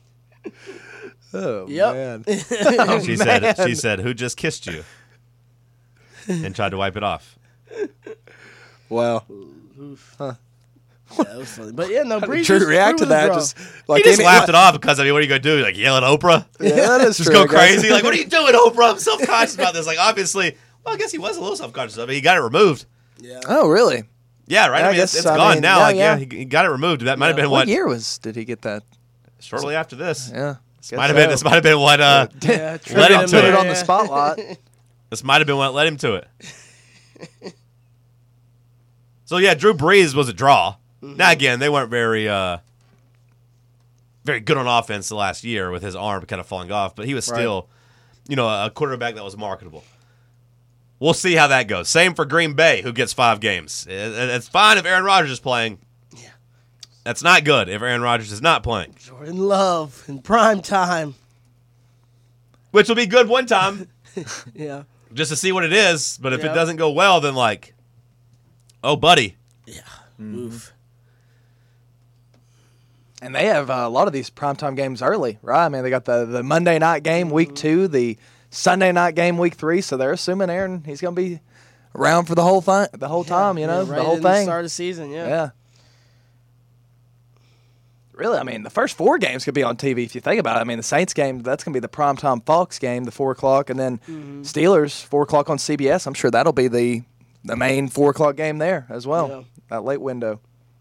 [SPEAKER 6] Oh,
[SPEAKER 5] Yep.
[SPEAKER 6] man.
[SPEAKER 4] She said, "She said, who just kissed you?" And tried to wipe it off.
[SPEAKER 6] Well,
[SPEAKER 5] Yeah, that was funny. But yeah, no, Breeze
[SPEAKER 6] Drew
[SPEAKER 5] was-
[SPEAKER 6] react
[SPEAKER 5] Drew
[SPEAKER 6] to
[SPEAKER 5] was a
[SPEAKER 6] that.
[SPEAKER 5] draw.
[SPEAKER 6] Just like
[SPEAKER 4] He just
[SPEAKER 6] any-
[SPEAKER 4] laughed it off because I mean, what are you gonna do? Like yell at Oprah?
[SPEAKER 6] Yeah, that is
[SPEAKER 4] Just
[SPEAKER 6] true,
[SPEAKER 4] go
[SPEAKER 6] I guess.
[SPEAKER 4] crazy? Like, what are you doing, Oprah? I'm self conscious about this. Like, obviously, well, I guess he was a little self conscious of it. He got it removed.
[SPEAKER 5] Yeah.
[SPEAKER 6] Oh, really?
[SPEAKER 4] Yeah, right.
[SPEAKER 6] Yeah,
[SPEAKER 4] I
[SPEAKER 6] I
[SPEAKER 4] mean, it's,
[SPEAKER 6] guess,
[SPEAKER 4] it's
[SPEAKER 6] I
[SPEAKER 4] gone
[SPEAKER 6] mean,
[SPEAKER 4] now.
[SPEAKER 6] yeah,
[SPEAKER 4] like, yeah,
[SPEAKER 6] yeah.
[SPEAKER 4] he, he got it removed. That might have been
[SPEAKER 6] What,
[SPEAKER 4] what,
[SPEAKER 6] year was did he get that?
[SPEAKER 4] shortly after this.
[SPEAKER 6] Yeah.
[SPEAKER 4] This might have been. This might have been what. Uh,
[SPEAKER 5] Yeah,
[SPEAKER 4] Let him
[SPEAKER 6] put
[SPEAKER 4] to
[SPEAKER 6] it
[SPEAKER 4] it.
[SPEAKER 6] on the spotlight.
[SPEAKER 4] this might have been what led him to it. So yeah, Drew Brees was a draw. Now again, they weren't very, uh, very good on offense the last year with his arm kind of falling off, but he was
[SPEAKER 6] Right.
[SPEAKER 4] still, you know, a quarterback that was marketable. We'll see how that goes. Same for Green Bay, who gets five games. It- It's fine if Aaron Rodgers is playing.
[SPEAKER 5] Yeah.
[SPEAKER 4] That's not good if Aaron Rodgers is not playing,
[SPEAKER 5] Jordan Love in prime time.
[SPEAKER 4] which will be good one time
[SPEAKER 5] Yeah.
[SPEAKER 4] just to see what it is. But if it
[SPEAKER 5] Yep.
[SPEAKER 4] doesn't go well, then like, oh, buddy.
[SPEAKER 5] Yeah. Oof.
[SPEAKER 6] And they have uh, a lot of these primetime games early, right? I mean, they got the, the Monday night game week two, the Sunday night game week three, so they're assuming Aaron, he's going to be around for the whole thing, the whole time, you know,
[SPEAKER 5] Yeah, right
[SPEAKER 6] the whole
[SPEAKER 5] in
[SPEAKER 6] thing.
[SPEAKER 5] start of the season, yeah.
[SPEAKER 6] Yeah. Really, I mean, the first four games could be on T V if you think about it. I mean, the Saints game, that's going to be the primetime Fox game, the four o'clock, and then
[SPEAKER 5] Mm-hmm.
[SPEAKER 6] Steelers, four o'clock on C B S. I'm sure that'll be the, the main four o'clock game there as well,
[SPEAKER 5] Yeah.
[SPEAKER 6] that late window.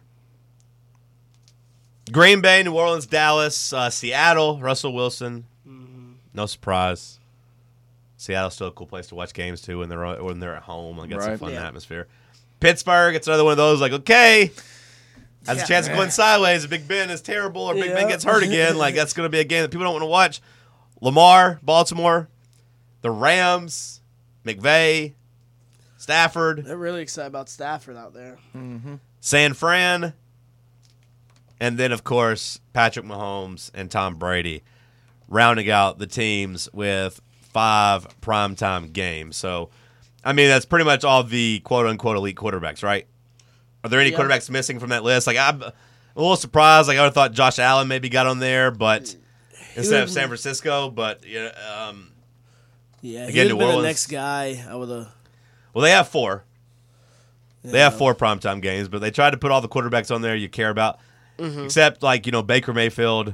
[SPEAKER 4] Green Bay, New Orleans, Dallas, uh, Seattle, Russell Wilson. No surprise. Seattle's still a cool place to watch games too when they're when they're at home. Like, it's a
[SPEAKER 6] Right.
[SPEAKER 4] fun
[SPEAKER 5] Yeah.
[SPEAKER 4] atmosphere. Pittsburgh, it's another one of those. Like, okay, has
[SPEAKER 5] Yeah.
[SPEAKER 4] a chance of going sideways. If Big Ben is terrible or Big Ben
[SPEAKER 5] Yeah.
[SPEAKER 4] gets hurt again, like that's going to be a game that people don't want to watch. Lamar, Baltimore, the Rams, McVay, Stafford,
[SPEAKER 5] They're really excited about Stafford out there.
[SPEAKER 4] San Fran, and then, of course, Patrick Mahomes and Tom Brady rounding out the teams with five primetime games. So, I mean, that's pretty much all the quote-unquote elite quarterbacks, right? Are there any
[SPEAKER 5] Yeah.
[SPEAKER 4] quarterbacks missing from that list? Like, I'm a little surprised. Like, I would have thought Josh Allen maybe got on there, but instead of
[SPEAKER 5] would-
[SPEAKER 4] San Francisco. But, yeah, um,
[SPEAKER 5] Yeah,
[SPEAKER 4] Again,
[SPEAKER 5] he would
[SPEAKER 4] New
[SPEAKER 5] have been
[SPEAKER 4] Orleans-
[SPEAKER 5] the next guy. I would have.
[SPEAKER 4] Well, they have four. They have four primetime games, but they tried to put all the quarterbacks on there you care about, mm-hmm. except, like, you know, Baker Mayfield,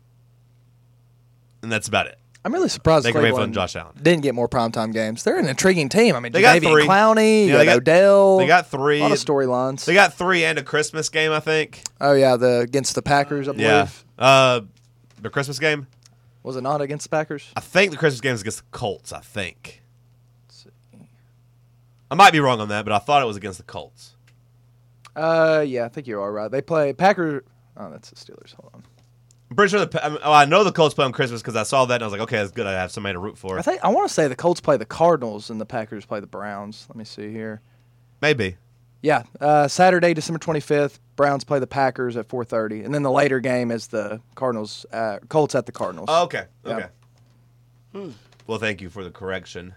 [SPEAKER 4] and that's about it.
[SPEAKER 6] I'm really surprised
[SPEAKER 4] Baker Mayfield
[SPEAKER 6] Cleveland
[SPEAKER 4] and Josh Allen
[SPEAKER 6] didn't get more primetime games. They're an intriguing team. I mean,
[SPEAKER 4] they got
[SPEAKER 6] Jadeveon
[SPEAKER 4] three.
[SPEAKER 6] Clowney, you
[SPEAKER 4] Yeah, they
[SPEAKER 6] got
[SPEAKER 4] got-
[SPEAKER 6] Odell.
[SPEAKER 4] They got three.
[SPEAKER 6] A lot of storylines.
[SPEAKER 4] They got three and a Christmas game, I think.
[SPEAKER 6] Oh, yeah, the against the Packers, I believe.
[SPEAKER 4] Yeah. Uh, the Christmas game?
[SPEAKER 6] Was it not against the Packers?
[SPEAKER 4] I think the Christmas game is against the Colts, I think. I might be wrong on that, but I thought it was against the Colts.
[SPEAKER 6] Uh, yeah, I think you are right. They play Packers. Oh, that's the Steelers. Hold on.
[SPEAKER 4] I'm pretty sure the I, mean, oh, I know the Colts play on Christmas because I saw that and I was like, okay, that's good. I have somebody to root for.
[SPEAKER 6] I think I want to say the Colts play the Cardinals and the Packers play the Browns. Let me see here.
[SPEAKER 4] Maybe.
[SPEAKER 6] Yeah, uh, Saturday, December twenty-fifth. Browns play the Packers at four thirty, and then the later game is the Cardinals. Uh, Colts at the Cardinals.
[SPEAKER 4] Oh, okay.
[SPEAKER 6] Yeah.
[SPEAKER 4] Okay. Hmm. Well, thank you for the correction.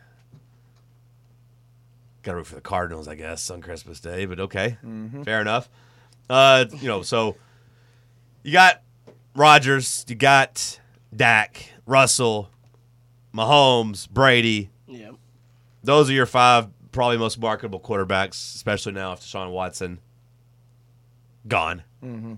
[SPEAKER 4] Got to root for the Cardinals, I guess, on Christmas Day, but okay. Mm-hmm. Fair enough. Uh, you know, so you got Rodgers, you got Dak, Russell, Mahomes, Brady.
[SPEAKER 5] Yeah.
[SPEAKER 4] Those are your five probably most marketable quarterbacks, especially now if Deshaun Watson gone.
[SPEAKER 6] Mm-hmm.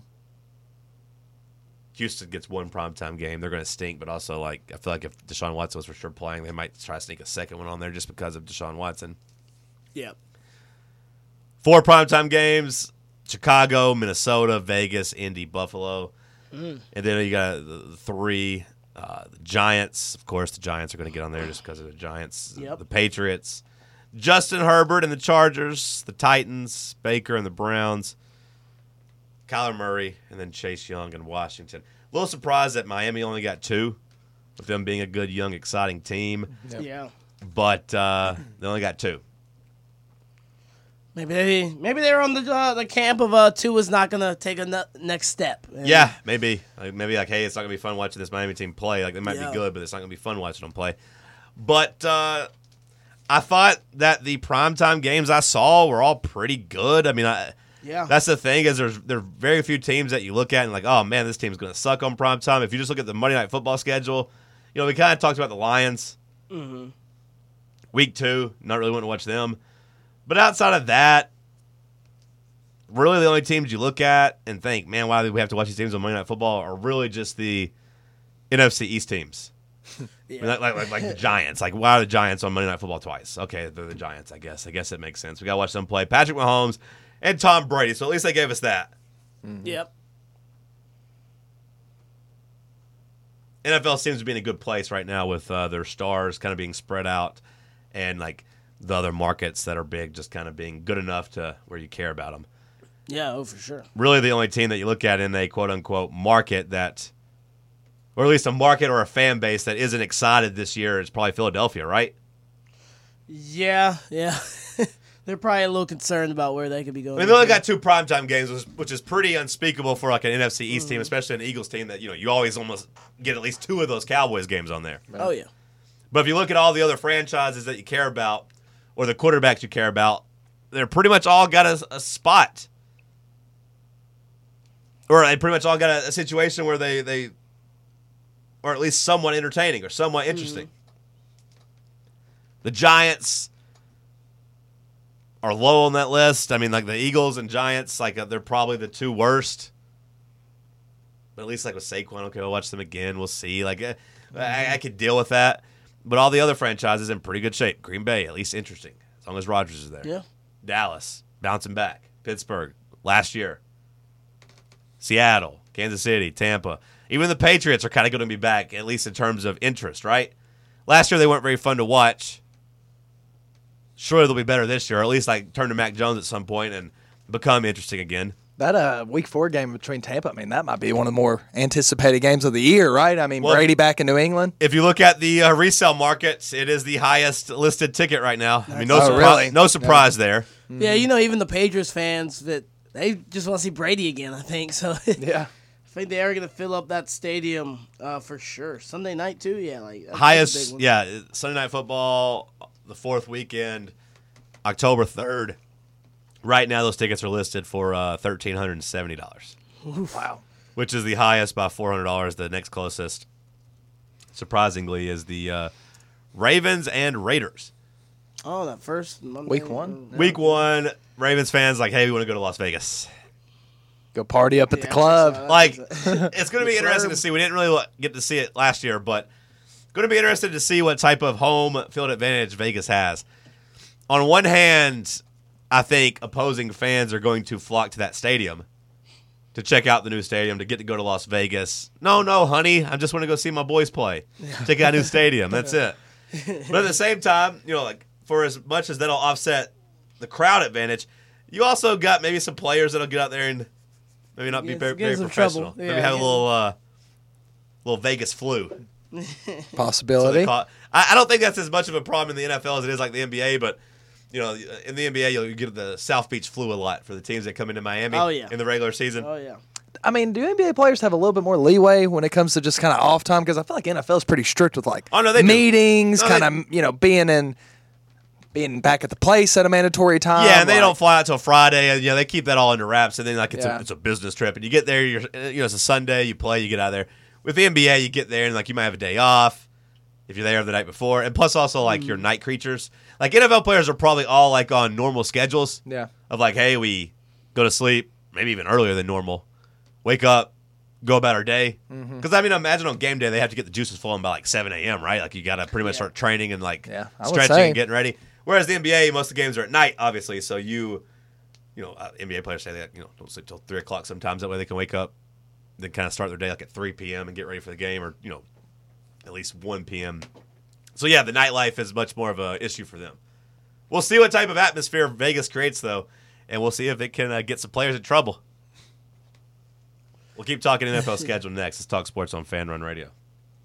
[SPEAKER 4] Houston gets one primetime game. They're going to stink, but also, like, I feel like if Deshaun Watson was for sure playing, they might try to sneak a second one on there just because of Deshaun Watson.
[SPEAKER 5] Yeah.
[SPEAKER 4] Four primetime games: Chicago, Minnesota, Vegas, Indy, Buffalo. Mm. And then you got the three. Uh, the Giants, of course, the Giants are going to get on there just because of the Giants.
[SPEAKER 5] Yep.
[SPEAKER 4] The Patriots, Justin Herbert and the Chargers, the Titans, Baker and the Browns, Kyler Murray, and then Chase Young and Washington. A little surprised that Miami only got two, with them being a good, young, exciting team.
[SPEAKER 5] Yep. Yeah.
[SPEAKER 4] But uh, they only got two.
[SPEAKER 5] Maybe they, maybe they were on the uh, the camp of uh, two is not gonna take a ne- next step. And
[SPEAKER 4] Yeah, maybe. Like, maybe like, hey, it's not going to be fun watching this Miami team play. Like, they might
[SPEAKER 5] Yeah.
[SPEAKER 4] be good, but it's not going to be fun watching them play. But uh, I thought that the primetime games I saw were all pretty good. I mean, I,
[SPEAKER 5] Yeah.
[SPEAKER 4] that's the thing is there's there are very few teams that you look at and like, oh, man, this team's going to suck on primetime. If you just look at the Monday Night Football schedule, you know, we kind of talked about the Lions.
[SPEAKER 5] Mm-hmm.
[SPEAKER 4] Week two, not really wanting to watch them. But outside of that, really the only teams you look at and think, man, why do we have to watch these teams on Monday Night Football are really just the N F C East teams.
[SPEAKER 5] Yeah.
[SPEAKER 4] I mean, like, like, like, like the Giants. Like, why are the Giants on Monday Night Football twice? Okay, they're the Giants, I guess. I guess it makes sense. We got to watch them play. Patrick Mahomes and Tom Brady, so at least they gave us that.
[SPEAKER 5] Mm-hmm. Yep.
[SPEAKER 4] N F L seems to be in a good place right now with uh, their stars kind of being spread out and, like, the other markets that are big just kind of being good enough to where you care about them.
[SPEAKER 5] Yeah, oh, for sure.
[SPEAKER 4] Really the only team that you look at in a quote-unquote market that, or at least a market or a fan base that isn't excited this year is probably Philadelphia, right?
[SPEAKER 5] Yeah, yeah. They're probably a little concerned about where they could be going.
[SPEAKER 4] I mean, they only got two primetime games, which is, which is pretty unspeakable for like an N F C East mm-hmm. team, especially an Eagles team that, you know, you always almost get at least two of those Cowboys games on there.
[SPEAKER 5] Oh, yeah.
[SPEAKER 4] But if you look at all the other franchises that you care about or the quarterbacks you care about, they're pretty much all got a, a spot. Or they pretty much all got a, a situation where they, they, or at least somewhat entertaining or somewhat interesting. Mm-hmm. The Giants are low on that list. I mean, like the Eagles and Giants, like uh, they're probably the two worst. But at least like with Saquon, okay, we'll watch them again. We'll see. Like uh, I, I could deal with that. But all the other franchises in pretty good shape. Green Bay, at least interesting, as long as Rodgers is there.
[SPEAKER 5] Yeah.
[SPEAKER 4] Dallas, bouncing back. Pittsburgh, last year. Seattle, Kansas City, Tampa. Even the Patriots are kind of going to be back, at least in terms of interest, right? Last year they weren't very fun to watch. Surely they'll be better this year, or at least like turn to Mac Jones at some point and become interesting again.
[SPEAKER 6] That uh, week four game between Tampa, I mean, that might be one of the more anticipated games of the year, right? I mean, well, Brady back in New England.
[SPEAKER 4] If you look at the uh, resale market, it is the highest listed ticket right now. I mean, no,
[SPEAKER 6] oh,
[SPEAKER 4] surpri-
[SPEAKER 6] really?
[SPEAKER 4] no surprise
[SPEAKER 6] yeah.
[SPEAKER 4] there.
[SPEAKER 5] Mm-hmm. Yeah, you know, even the Patriots fans, that they just want to see Brady again, I think. So
[SPEAKER 6] yeah.
[SPEAKER 5] I think they are going to fill up that stadium uh, for sure. Sunday night, too? Yeah. like that's
[SPEAKER 4] Highest,
[SPEAKER 5] a big one.
[SPEAKER 4] yeah, Sunday Night Football, the fourth weekend, October third. Right now, those tickets are listed for uh, one thousand three hundred seventy dollars.
[SPEAKER 6] Wow.
[SPEAKER 4] Which is the highest by four hundred dollars. The next closest, surprisingly, is the uh, Ravens and Raiders.
[SPEAKER 5] Oh, that first Monday.
[SPEAKER 6] Week one?
[SPEAKER 5] Yeah.
[SPEAKER 4] Week one, Ravens fans like, hey, we want to go to Las Vegas.
[SPEAKER 6] Go party up at the
[SPEAKER 5] Yeah,
[SPEAKER 6] club.
[SPEAKER 5] so
[SPEAKER 4] Like,
[SPEAKER 5] that's a-
[SPEAKER 4] it's going to be
[SPEAKER 5] The
[SPEAKER 4] interesting
[SPEAKER 5] club.
[SPEAKER 4] to see. We didn't really get to see it last year, but going to be interested to see what type of home field advantage Vegas has. On one hand, I think opposing fans are going to flock to that stadium to check out the new stadium, to get to go to Las Vegas. No, no, honey, I just want to go see my boys play. Check out a new stadium. That's it. But at the same time, you know, like for as much as that'll offset the crowd advantage, you also got maybe some players that'll get out there and maybe not be
[SPEAKER 5] Get-
[SPEAKER 4] very,
[SPEAKER 5] get
[SPEAKER 4] very
[SPEAKER 5] some
[SPEAKER 4] professional.
[SPEAKER 5] trouble.
[SPEAKER 4] Maybe
[SPEAKER 5] Yeah,
[SPEAKER 4] have a
[SPEAKER 5] get-
[SPEAKER 4] little, uh, little Vegas flu. So they
[SPEAKER 6] Possibility.
[SPEAKER 4] call it. I, I don't think that's as much of a problem in the N F L as it is like the N B A, but you know, in the N B A, you'll get the South Beach flu a lot for the teams that come into Miami
[SPEAKER 5] Oh, yeah.
[SPEAKER 4] in the regular season.
[SPEAKER 5] Oh yeah.
[SPEAKER 6] I mean, do N B A players have a little bit more leeway when it comes to just kind of off time? Because I feel like N F L is pretty strict with like
[SPEAKER 4] Oh, no, they do.
[SPEAKER 6] meetings,
[SPEAKER 4] No,
[SPEAKER 6] kind
[SPEAKER 4] they-
[SPEAKER 6] of you know being in, being back at the place at a mandatory time.
[SPEAKER 4] Yeah, and they
[SPEAKER 6] like-
[SPEAKER 4] don't fly out till Friday, and you know they keep that all under wraps. And then like it's
[SPEAKER 6] Yeah.
[SPEAKER 4] a it's a business trip, and you get there, you're you know it's a Sunday, you play, you get out of there. With the N B A, you get there and like you might have a day off if you're there the night before, and plus also like your night creatures. Like N F L players are probably all like on normal schedules.
[SPEAKER 6] Yeah.
[SPEAKER 4] Of like, hey, we go to sleep maybe even earlier than normal, wake up, go about our day. Because I mean, imagine on game day they have to get the juices flowing by like seven a.m. Right? Like you got to pretty much start training and like
[SPEAKER 6] Yeah, I would
[SPEAKER 4] stretching
[SPEAKER 6] say.
[SPEAKER 4] and getting ready. Whereas the N B A, most of the games are at night, obviously. So you, you know, uh, N B A players say that you know don't sleep till three o'clock sometimes. That way they can wake up, then kind of start their day like at three p.m. and get ready for the game, or you know, at least one p.m. So yeah, the nightlife is much more of an issue for them. We'll see what type of atmosphere Vegas creates, though, and we'll see if it can uh, get some players in trouble. We'll keep talking N F L schedule next. Let's talk sports on Fan Run Radio.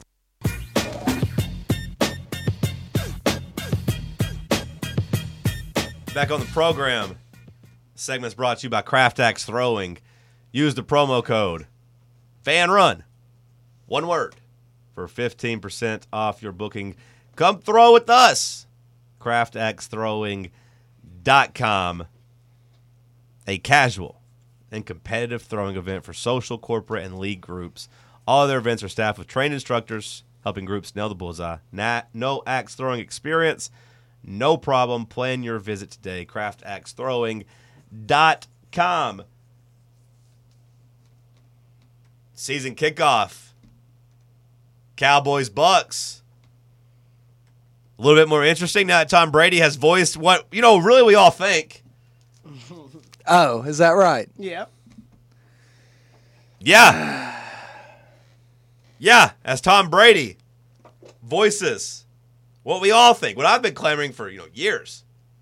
[SPEAKER 4] Back on the program. Segment's brought to you by Kraft Axe Throwing. Use the promo code FANRUN, one word, for fifteen percent off your booking. Come throw with us. craft axe throwing dot com. A casual and competitive throwing event for social, corporate, and league groups. All of their events are staffed with trained instructors, helping groups nail the bullseye. Nah, no axe throwing experience. No problem. Plan your visit today. craft axe throwing dot com. Season kickoff. Cowboys Bucks. A little bit more interesting now that Tom Brady has voiced what, you know, really we all think.
[SPEAKER 6] Oh, is that right?
[SPEAKER 5] Yeah.
[SPEAKER 4] Yeah. Yeah, as Tom Brady voices what we all think, what I've been clamoring for, you know, years.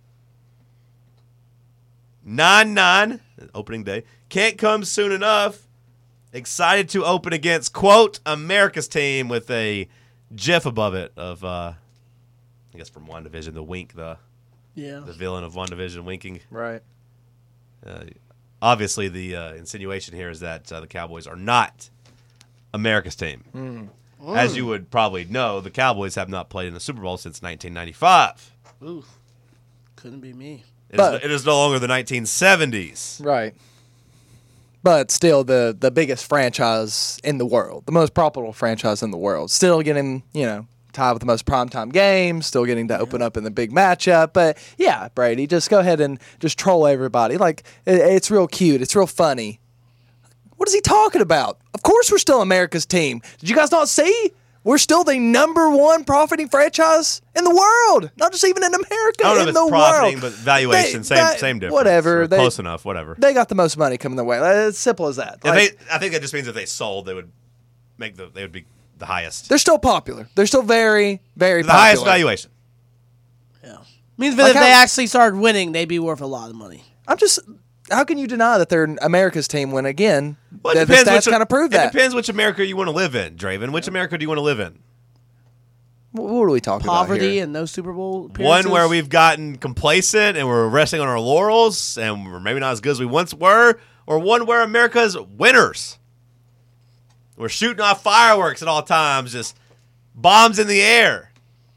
[SPEAKER 4] nine nine, opening day, can't come soon enough. Excited to open against, quote, America's team with a gif above it of, uh, I guess from WandaVision, the wink, the
[SPEAKER 5] Yeah.
[SPEAKER 4] the villain of WandaVision winking.
[SPEAKER 6] Right.
[SPEAKER 4] Uh, obviously, the uh, insinuation here is that uh, the Cowboys are not America's team. As you would probably know, the Cowboys have not played in the Super Bowl since nineteen ninety-five.
[SPEAKER 5] Ooh. Couldn't be me.
[SPEAKER 4] It,
[SPEAKER 6] But-
[SPEAKER 4] is, it is no longer the nineteen seventies.
[SPEAKER 6] Right. But still, the the biggest franchise in the world, the most profitable franchise in the world, still getting, you know, tied with the most primetime games, still getting to open up in the big matchup. But yeah, Brady, just go ahead and just troll everybody. Like, it, it's real cute. It's real funny. What is he talking about? Of course we're still America's team. Did you guys not see? We're still the number one profiting franchise in the world. Not just even in America,
[SPEAKER 4] I don't know
[SPEAKER 6] in
[SPEAKER 4] if
[SPEAKER 6] the
[SPEAKER 4] it's profiting,
[SPEAKER 6] world.
[SPEAKER 4] but valuation,
[SPEAKER 6] They-
[SPEAKER 4] same
[SPEAKER 6] that-
[SPEAKER 4] same difference.
[SPEAKER 6] Whatever.
[SPEAKER 4] Or
[SPEAKER 6] They-
[SPEAKER 4] close enough, whatever.
[SPEAKER 6] They got the most money coming their way. It's simple as that.
[SPEAKER 4] If
[SPEAKER 6] Like,
[SPEAKER 4] they, I think that just means if they sold, they would make the they would be the highest.
[SPEAKER 6] they're still popular. They're still very, very
[SPEAKER 4] The
[SPEAKER 6] popular.
[SPEAKER 4] highest valuation.
[SPEAKER 5] Yeah. Means
[SPEAKER 6] Like
[SPEAKER 5] that if
[SPEAKER 6] how-
[SPEAKER 5] they actually started winning, they'd be worth a lot of money.
[SPEAKER 6] I'm just. How can you deny that they're America's team when, again,
[SPEAKER 4] Well,
[SPEAKER 6] the,
[SPEAKER 4] it
[SPEAKER 6] the
[SPEAKER 4] depends
[SPEAKER 6] stats
[SPEAKER 4] which,
[SPEAKER 6] kind of prove
[SPEAKER 4] It
[SPEAKER 6] that?
[SPEAKER 4] depends which America you want to live in, Draven. Which America do you want to live in?
[SPEAKER 6] Wh- What are we talking
[SPEAKER 5] Poverty
[SPEAKER 6] about here?
[SPEAKER 5] and no Super Bowl appearances.
[SPEAKER 4] One where we've gotten complacent and we're resting on our laurels and we're maybe not as good as we once were, or one where America's winners. We're shooting off fireworks at all times, just bombs in the air.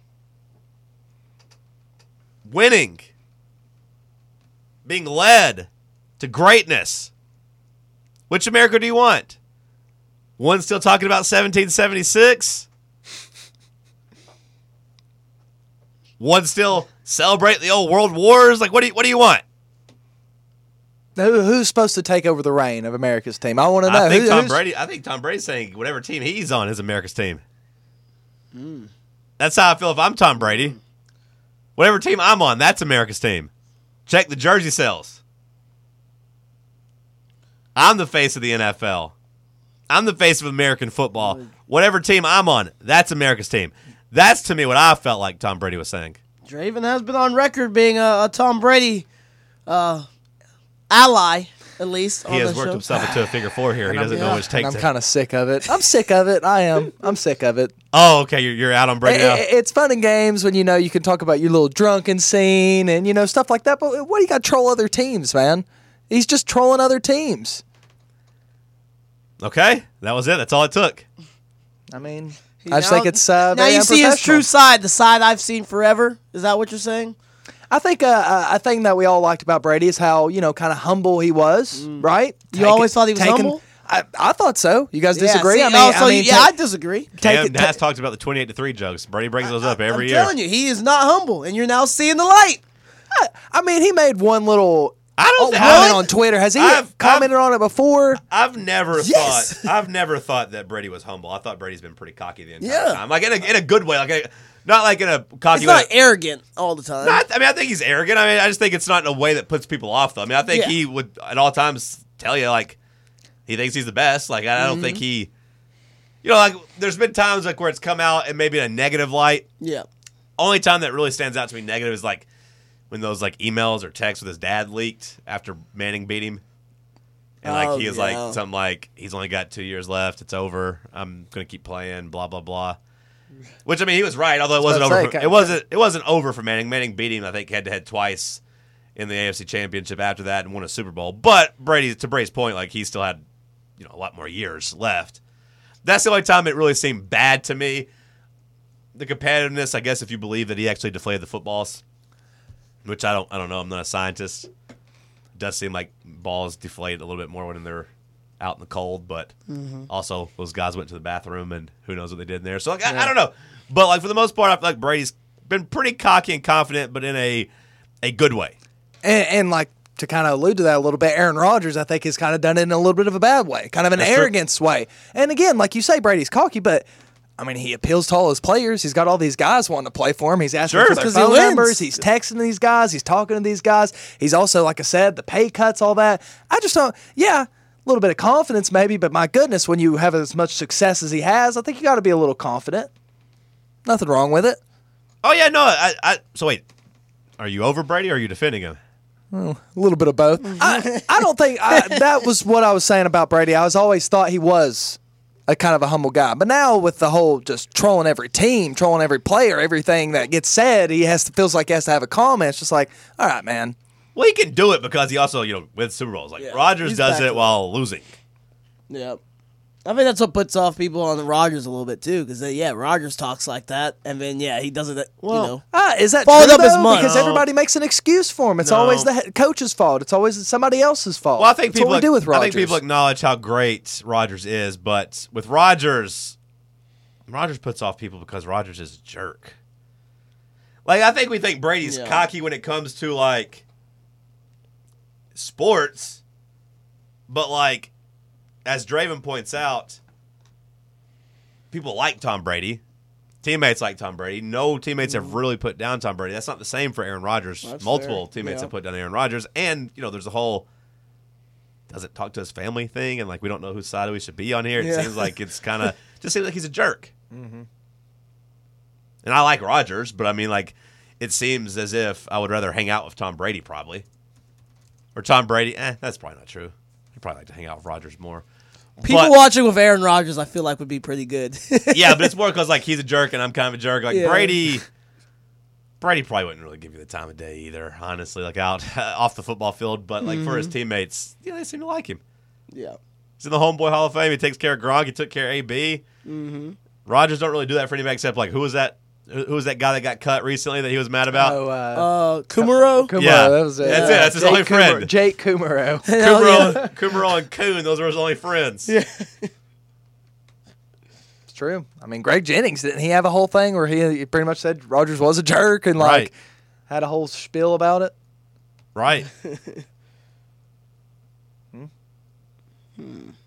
[SPEAKER 4] Winning. Being led to greatness. Which America do you want? One still talking about seventeen seventy-six? One still celebrate the old world wars? Like, what do you, what do you want?
[SPEAKER 6] Who, who's supposed to take over the reign of America's team? I want to know.
[SPEAKER 4] I think
[SPEAKER 6] Who-
[SPEAKER 4] Tom
[SPEAKER 6] who's-
[SPEAKER 4] Brady. I think Tom Brady's saying whatever team he's on is America's team. Mm. That's how I feel if I'm Tom Brady. Whatever team I'm on, that's America's team. Check the jersey sales. I'm the face of the N F L. I'm the face of American football. Whatever team I'm on, that's America's team. That's to me what I felt like Tom Brady was saying.
[SPEAKER 5] Draven has been on record being a, a Tom Brady uh, ally, at least.
[SPEAKER 4] He
[SPEAKER 5] on
[SPEAKER 4] has
[SPEAKER 5] the
[SPEAKER 4] worked
[SPEAKER 5] show.
[SPEAKER 4] himself into a figure four here. He doesn't know which
[SPEAKER 6] And
[SPEAKER 4] takes
[SPEAKER 6] I'm
[SPEAKER 4] it.
[SPEAKER 6] kind of sick of it. I'm sick of it. I am. I'm sick of it.
[SPEAKER 4] Oh, okay. You're, you're out on Brady now.
[SPEAKER 6] It- it's fun and games when, you know, you can talk about your little drunken scene and, you know, stuff like that. But what do you got to troll other teams, man? He's just trolling other teams.
[SPEAKER 4] Okay. That was it. That's all it took.
[SPEAKER 6] I mean,
[SPEAKER 5] He
[SPEAKER 6] I just
[SPEAKER 5] now-
[SPEAKER 6] think it's uh,
[SPEAKER 5] now
[SPEAKER 6] very
[SPEAKER 5] you see his
[SPEAKER 6] unprofessional.
[SPEAKER 5] true side, the side I've seen forever. Is that what you're saying?
[SPEAKER 6] I think uh, uh, a thing that we all liked about Brady is how, you know, kind of humble he was, right?
[SPEAKER 5] You always thought he was humble?
[SPEAKER 6] I, I thought so. You guys
[SPEAKER 5] Yeah,
[SPEAKER 6] disagree?
[SPEAKER 5] see,
[SPEAKER 6] I mean,
[SPEAKER 5] oh, so
[SPEAKER 6] I mean,
[SPEAKER 5] you- yeah, I
[SPEAKER 6] take-
[SPEAKER 5] disagree.
[SPEAKER 6] take
[SPEAKER 4] Cam
[SPEAKER 6] it-
[SPEAKER 4] has
[SPEAKER 6] ta-
[SPEAKER 4] talked about the twenty-eight to three jokes. Brady brings those up every
[SPEAKER 5] I'm
[SPEAKER 4] year.
[SPEAKER 5] telling you, he is not humble, and you're now seeing the light.
[SPEAKER 6] I mean, he made one little
[SPEAKER 4] I don't
[SPEAKER 6] oh,
[SPEAKER 4] think
[SPEAKER 6] comment
[SPEAKER 4] I've-
[SPEAKER 6] on Twitter. Has he
[SPEAKER 4] I've-
[SPEAKER 6] commented on it before?
[SPEAKER 4] I've never
[SPEAKER 6] Yes.
[SPEAKER 4] thought I've never thought that Brady was humble. I thought Brady's been pretty cocky the entire
[SPEAKER 5] Yeah.
[SPEAKER 4] time. Like in a in a good way. Like a, not like in a cocky
[SPEAKER 5] He's
[SPEAKER 4] way.
[SPEAKER 5] not arrogant all the time.
[SPEAKER 4] Not- I mean, I think he's arrogant. I mean, I just think it's not in a way that puts people off, though. I mean, I think
[SPEAKER 5] Yeah.
[SPEAKER 4] he would at all times tell you, like, he thinks he's the best. Like, I don't
[SPEAKER 5] Mm-hmm.
[SPEAKER 4] think he, you know, like, there's been times, like, where it's come out and maybe in a negative light.
[SPEAKER 5] yeah.
[SPEAKER 4] Only time that really stands out to me negative is, like, when those, like, emails or texts with his dad leaked after Manning beat him. And, like,
[SPEAKER 5] Oh,
[SPEAKER 4] he was
[SPEAKER 5] yeah.
[SPEAKER 4] like, something like, he's only got two years left. It's over. I'm going to keep playing, blah, blah, blah. Which, I mean, he was right, although it wasn't
[SPEAKER 6] about to
[SPEAKER 4] over.
[SPEAKER 6] say,
[SPEAKER 4] For,
[SPEAKER 6] kinda-
[SPEAKER 4] it wasn't. It wasn't over for Manning. Manning beat him, I think, head to head twice in the A F C Championship after that, and won a Super Bowl. But Brady, to Brady's point, like he still had, you know, a lot more years left. That's the only time it really seemed bad to me. The competitiveness, I guess, if you believe that he actually deflated the footballs, which I don't. I don't know. I'm not a scientist. It does seem like balls deflate a little bit more when they're out in the cold, but also those guys went to the bathroom and who knows what they did in there. So like, I, I don't know, but like for the most part, I feel like Brady's been pretty cocky and confident, but in a a good way.
[SPEAKER 6] And, and like to kind of allude to that a little bit, Aaron Rodgers, I think, has kind of done it in a little bit of a bad way, kind of an
[SPEAKER 4] That's true.
[SPEAKER 6] arrogance way. And again, like you say, Brady's cocky, but I mean, he appeals to all his players. He's got all these guys wanting to play for him. He's asking
[SPEAKER 4] Sure.
[SPEAKER 6] for their
[SPEAKER 5] 'Cause he
[SPEAKER 6] phone
[SPEAKER 5] wins.
[SPEAKER 6] numbers. He's texting these guys. He's talking to these guys. He's also, like I said, the pay cuts, all that. I just don't, yeah, a little bit of confidence maybe, but my goodness, when you have as much success as he has, I think you got to be a little confident. Nothing wrong with it.
[SPEAKER 4] Oh yeah, no. I, I so wait, are you over Brady or are you defending him?
[SPEAKER 6] A little bit of both. I, I don't think I, that was what I was saying about Brady. I was always thought he was a kind of a humble guy, but now with the whole just trolling every team, trolling every player, everything that gets said, he has to feels like he has to have a comment. It's just like, all right, man.
[SPEAKER 4] Well, he can do it because he also, you know, wins Super Bowls. Like
[SPEAKER 5] Yeah,
[SPEAKER 4] Rodgers
[SPEAKER 5] he's
[SPEAKER 4] does
[SPEAKER 5] back
[SPEAKER 4] it
[SPEAKER 5] to
[SPEAKER 4] while losing.
[SPEAKER 5] Yeah. I think that's what puts off people on Rodgers a little bit too, because yeah, Rodgers talks like that, and then yeah, he does it. You know,
[SPEAKER 6] Ah, is that
[SPEAKER 5] Followed
[SPEAKER 6] true,
[SPEAKER 5] up his
[SPEAKER 6] though?
[SPEAKER 5] month.
[SPEAKER 6] Because
[SPEAKER 5] No.
[SPEAKER 6] everybody makes an excuse for him. It's
[SPEAKER 4] No.
[SPEAKER 6] always the head coach's fault. It's always somebody else's fault.
[SPEAKER 4] Well, I think
[SPEAKER 6] That's
[SPEAKER 4] people
[SPEAKER 6] what we do with
[SPEAKER 4] I
[SPEAKER 6] Rodgers.
[SPEAKER 4] think people acknowledge how great Rodgers is, but with Rodgers, Rodgers puts off people because Rodgers is a jerk. Like I think we think Brady's
[SPEAKER 5] Yeah.
[SPEAKER 4] cocky when it comes to like sports, but like as Draven points out, people like Tom Brady. Teammates like Tom Brady. No teammates have really put down Tom Brady. That's not the same for Aaron Rodgers.
[SPEAKER 5] That's
[SPEAKER 4] Multiple
[SPEAKER 5] fair.
[SPEAKER 4] teammates
[SPEAKER 5] Yeah.
[SPEAKER 4] have put down Aaron Rodgers. And, you know, there's a whole doesn't talk to his family thing, and, like, we don't know whose side we should be on here. It
[SPEAKER 5] Yeah.
[SPEAKER 4] seems like it's kind of – just seems like he's a jerk. Mm-hmm. And I like Rodgers, but, I mean, like, it seems as if I would rather hang out with Tom Brady probably. Or Tom Brady. Eh, that's probably not true. I'd probably like to hang out with Rodgers more.
[SPEAKER 5] people
[SPEAKER 4] But-
[SPEAKER 5] watching with Aaron Rodgers, I feel like would be pretty good.
[SPEAKER 4] Yeah, but it's more because like he's a jerk and I'm kind of a jerk. Like
[SPEAKER 5] Yeah.
[SPEAKER 4] Brady, Brady probably wouldn't really give you the time of day either. Honestly, like out off the football field, but like for his teammates, yeah, they seem to like him.
[SPEAKER 5] yeah,
[SPEAKER 4] He's in the Homeboy Hall of Fame. He takes care of Gronk. He took care of A B. Mm-hmm. Rodgers don't really do that for anybody except like who was that? Who who was that guy that got cut recently that he was mad about?
[SPEAKER 6] Oh, uh,
[SPEAKER 5] uh, Kumaro.
[SPEAKER 6] Kumaro,
[SPEAKER 4] yeah.
[SPEAKER 6] that was it.
[SPEAKER 4] That's it. That's his
[SPEAKER 6] Jake
[SPEAKER 4] only friend.
[SPEAKER 6] Kumaro- Jake Kumaro.
[SPEAKER 5] Hell
[SPEAKER 4] Kumaro,
[SPEAKER 5] yeah.
[SPEAKER 4] Kumaro and Kuhn, those were his only friends.
[SPEAKER 5] Yeah.
[SPEAKER 6] It's true. I mean, Greg Jennings, didn't he have a whole thing where he, he pretty much said Rodgers was a jerk and like,
[SPEAKER 4] Right.
[SPEAKER 6] had a whole spiel about it.
[SPEAKER 4] Right.
[SPEAKER 5] Hmm.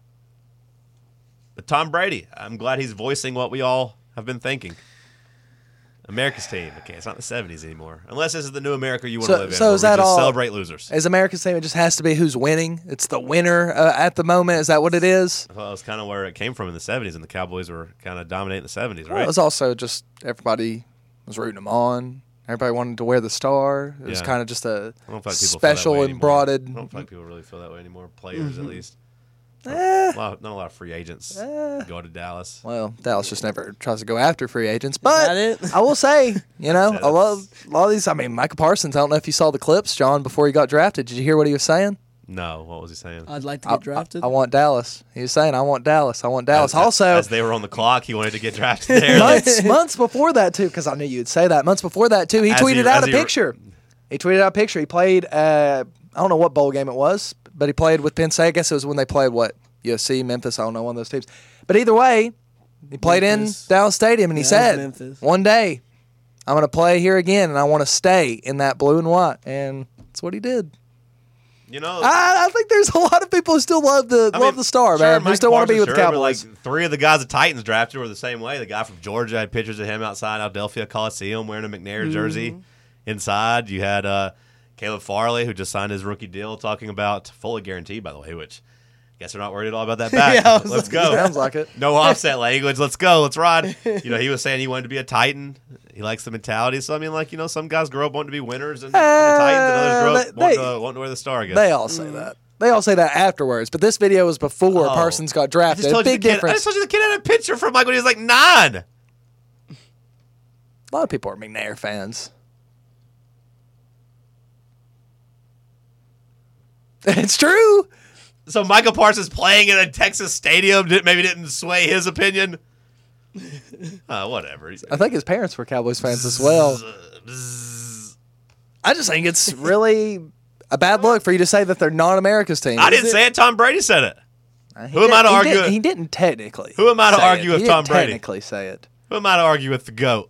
[SPEAKER 4] But Tom Brady, I'm glad he's voicing what we all have been thinking. America's team. Okay, it's not the seventies anymore. Unless this is the new America you want
[SPEAKER 6] So-
[SPEAKER 4] to live in.
[SPEAKER 6] so
[SPEAKER 4] where
[SPEAKER 6] is
[SPEAKER 4] we
[SPEAKER 6] that
[SPEAKER 4] just
[SPEAKER 6] all-
[SPEAKER 4] celebrate losers.
[SPEAKER 6] As America's team, it just has to be who's winning. It's the winner uh, at the moment. Is that what it is?
[SPEAKER 4] Well, it's kind of where it came from in the seventies, and the Cowboys were kind of dominating the seventies,
[SPEAKER 6] Well,
[SPEAKER 4] right?
[SPEAKER 6] it was also just everybody was rooting them on. Everybody wanted to wear the star. It was
[SPEAKER 4] Yeah.
[SPEAKER 6] kind of just a
[SPEAKER 4] I don't feel like people
[SPEAKER 6] special
[SPEAKER 4] feel that way
[SPEAKER 6] and
[SPEAKER 4] anymore.
[SPEAKER 6] broadened.
[SPEAKER 4] I don't feel like people really feel that way anymore. Players, at least.
[SPEAKER 6] Eh,
[SPEAKER 4] A lot, not a lot of free agents
[SPEAKER 6] Eh.
[SPEAKER 4] go to Dallas.
[SPEAKER 6] well, Dallas just never tries to go after free agents.
[SPEAKER 5] that
[SPEAKER 6] But
[SPEAKER 5] it?
[SPEAKER 6] I will say, you know,
[SPEAKER 4] That's-
[SPEAKER 6] a lot, of, a lot of these. I mean, Micah Parsons. I don't know if you saw the clips, John, before he got drafted. Did you hear what he was saying?
[SPEAKER 4] No, what was he saying?
[SPEAKER 5] I'd like to
[SPEAKER 6] I,
[SPEAKER 5] get drafted.
[SPEAKER 6] I, I want Dallas. He was saying, "I want Dallas. I want Dallas."
[SPEAKER 4] As-
[SPEAKER 6] also,
[SPEAKER 4] as they were on the clock, he wanted to get drafted there.
[SPEAKER 6] months months before that too, because I knew you'd say that. Months before that too, he
[SPEAKER 4] As
[SPEAKER 6] tweeted
[SPEAKER 4] he-
[SPEAKER 6] out
[SPEAKER 4] as
[SPEAKER 6] a
[SPEAKER 4] he-
[SPEAKER 6] picture. He tweeted out a picture. He played. Uh, I don't know what bowl game it was, but he played with Penn State. I guess it was when they played what U S C, Memphis. I don't know, one of those teams. But either way, he played
[SPEAKER 5] Memphis.
[SPEAKER 6] in Dallas Stadium, and he
[SPEAKER 5] Yeah, it was
[SPEAKER 6] said,
[SPEAKER 5] Memphis.
[SPEAKER 6] "One day, I'm going to play here again, and I want to stay in that blue and white." And that's what he did.
[SPEAKER 4] You know,
[SPEAKER 6] I, I think there's a lot of people who still love the
[SPEAKER 4] I
[SPEAKER 6] love
[SPEAKER 4] mean,
[SPEAKER 6] the star,
[SPEAKER 4] sure,
[SPEAKER 6] man. Who
[SPEAKER 4] Mike
[SPEAKER 6] still want to be
[SPEAKER 4] Parsons,
[SPEAKER 6] with the
[SPEAKER 4] sure, but,
[SPEAKER 6] Cowboys.
[SPEAKER 4] Like, three of the guys the Titans drafted were the same way. The guy from Georgia had pictures of him outside Adelphia Coliseum wearing a McNair jersey. Inside, you had uh, Caleb Farley, who just signed his rookie deal, talking about fully guaranteed, by the way, which I guess they're not worried at all about that back.
[SPEAKER 5] Yeah, I was
[SPEAKER 4] Let's
[SPEAKER 5] like-
[SPEAKER 4] go.
[SPEAKER 6] Sounds like it.
[SPEAKER 4] No offset language. Let's go. Let's ride. You know, he was saying he wanted to be a Titan. He likes the mentality. So, I mean, like, you know, some guys grow up wanting to be winners and, and the Titans, and others grow up
[SPEAKER 6] Uh, they-
[SPEAKER 4] wanting, to, wanting to wear the star, I guess.
[SPEAKER 6] They all say that. They all say that afterwards. But this video was before
[SPEAKER 4] Oh.
[SPEAKER 6] Parsons got
[SPEAKER 4] I
[SPEAKER 6] drafted.
[SPEAKER 4] just, told you
[SPEAKER 6] Big
[SPEAKER 4] the kid, I
[SPEAKER 6] difference.
[SPEAKER 4] just told you the kid had a picture from Mike when he was like nine.
[SPEAKER 6] A lot of people are McNair fans. It's true.
[SPEAKER 4] So Michael Parsons playing in a Texas stadium did, maybe didn't sway his opinion. uh, whatever. He's,
[SPEAKER 6] I think his parents were Cowboys fans as well. I just think it's really a bad look for you to say that they're not America's team.
[SPEAKER 4] I didn't say it. Tom Brady said it.
[SPEAKER 6] Uh, he
[SPEAKER 4] Who am I to
[SPEAKER 6] he
[SPEAKER 4] argue
[SPEAKER 6] Didn't,
[SPEAKER 4] with?
[SPEAKER 6] he didn't technically.
[SPEAKER 4] Who am I to
[SPEAKER 6] say
[SPEAKER 4] argue
[SPEAKER 6] it.
[SPEAKER 4] with
[SPEAKER 6] He
[SPEAKER 4] Tom
[SPEAKER 6] didn't
[SPEAKER 4] Brady?
[SPEAKER 6] Technically, say it.
[SPEAKER 4] Who am I to argue with the GOAT?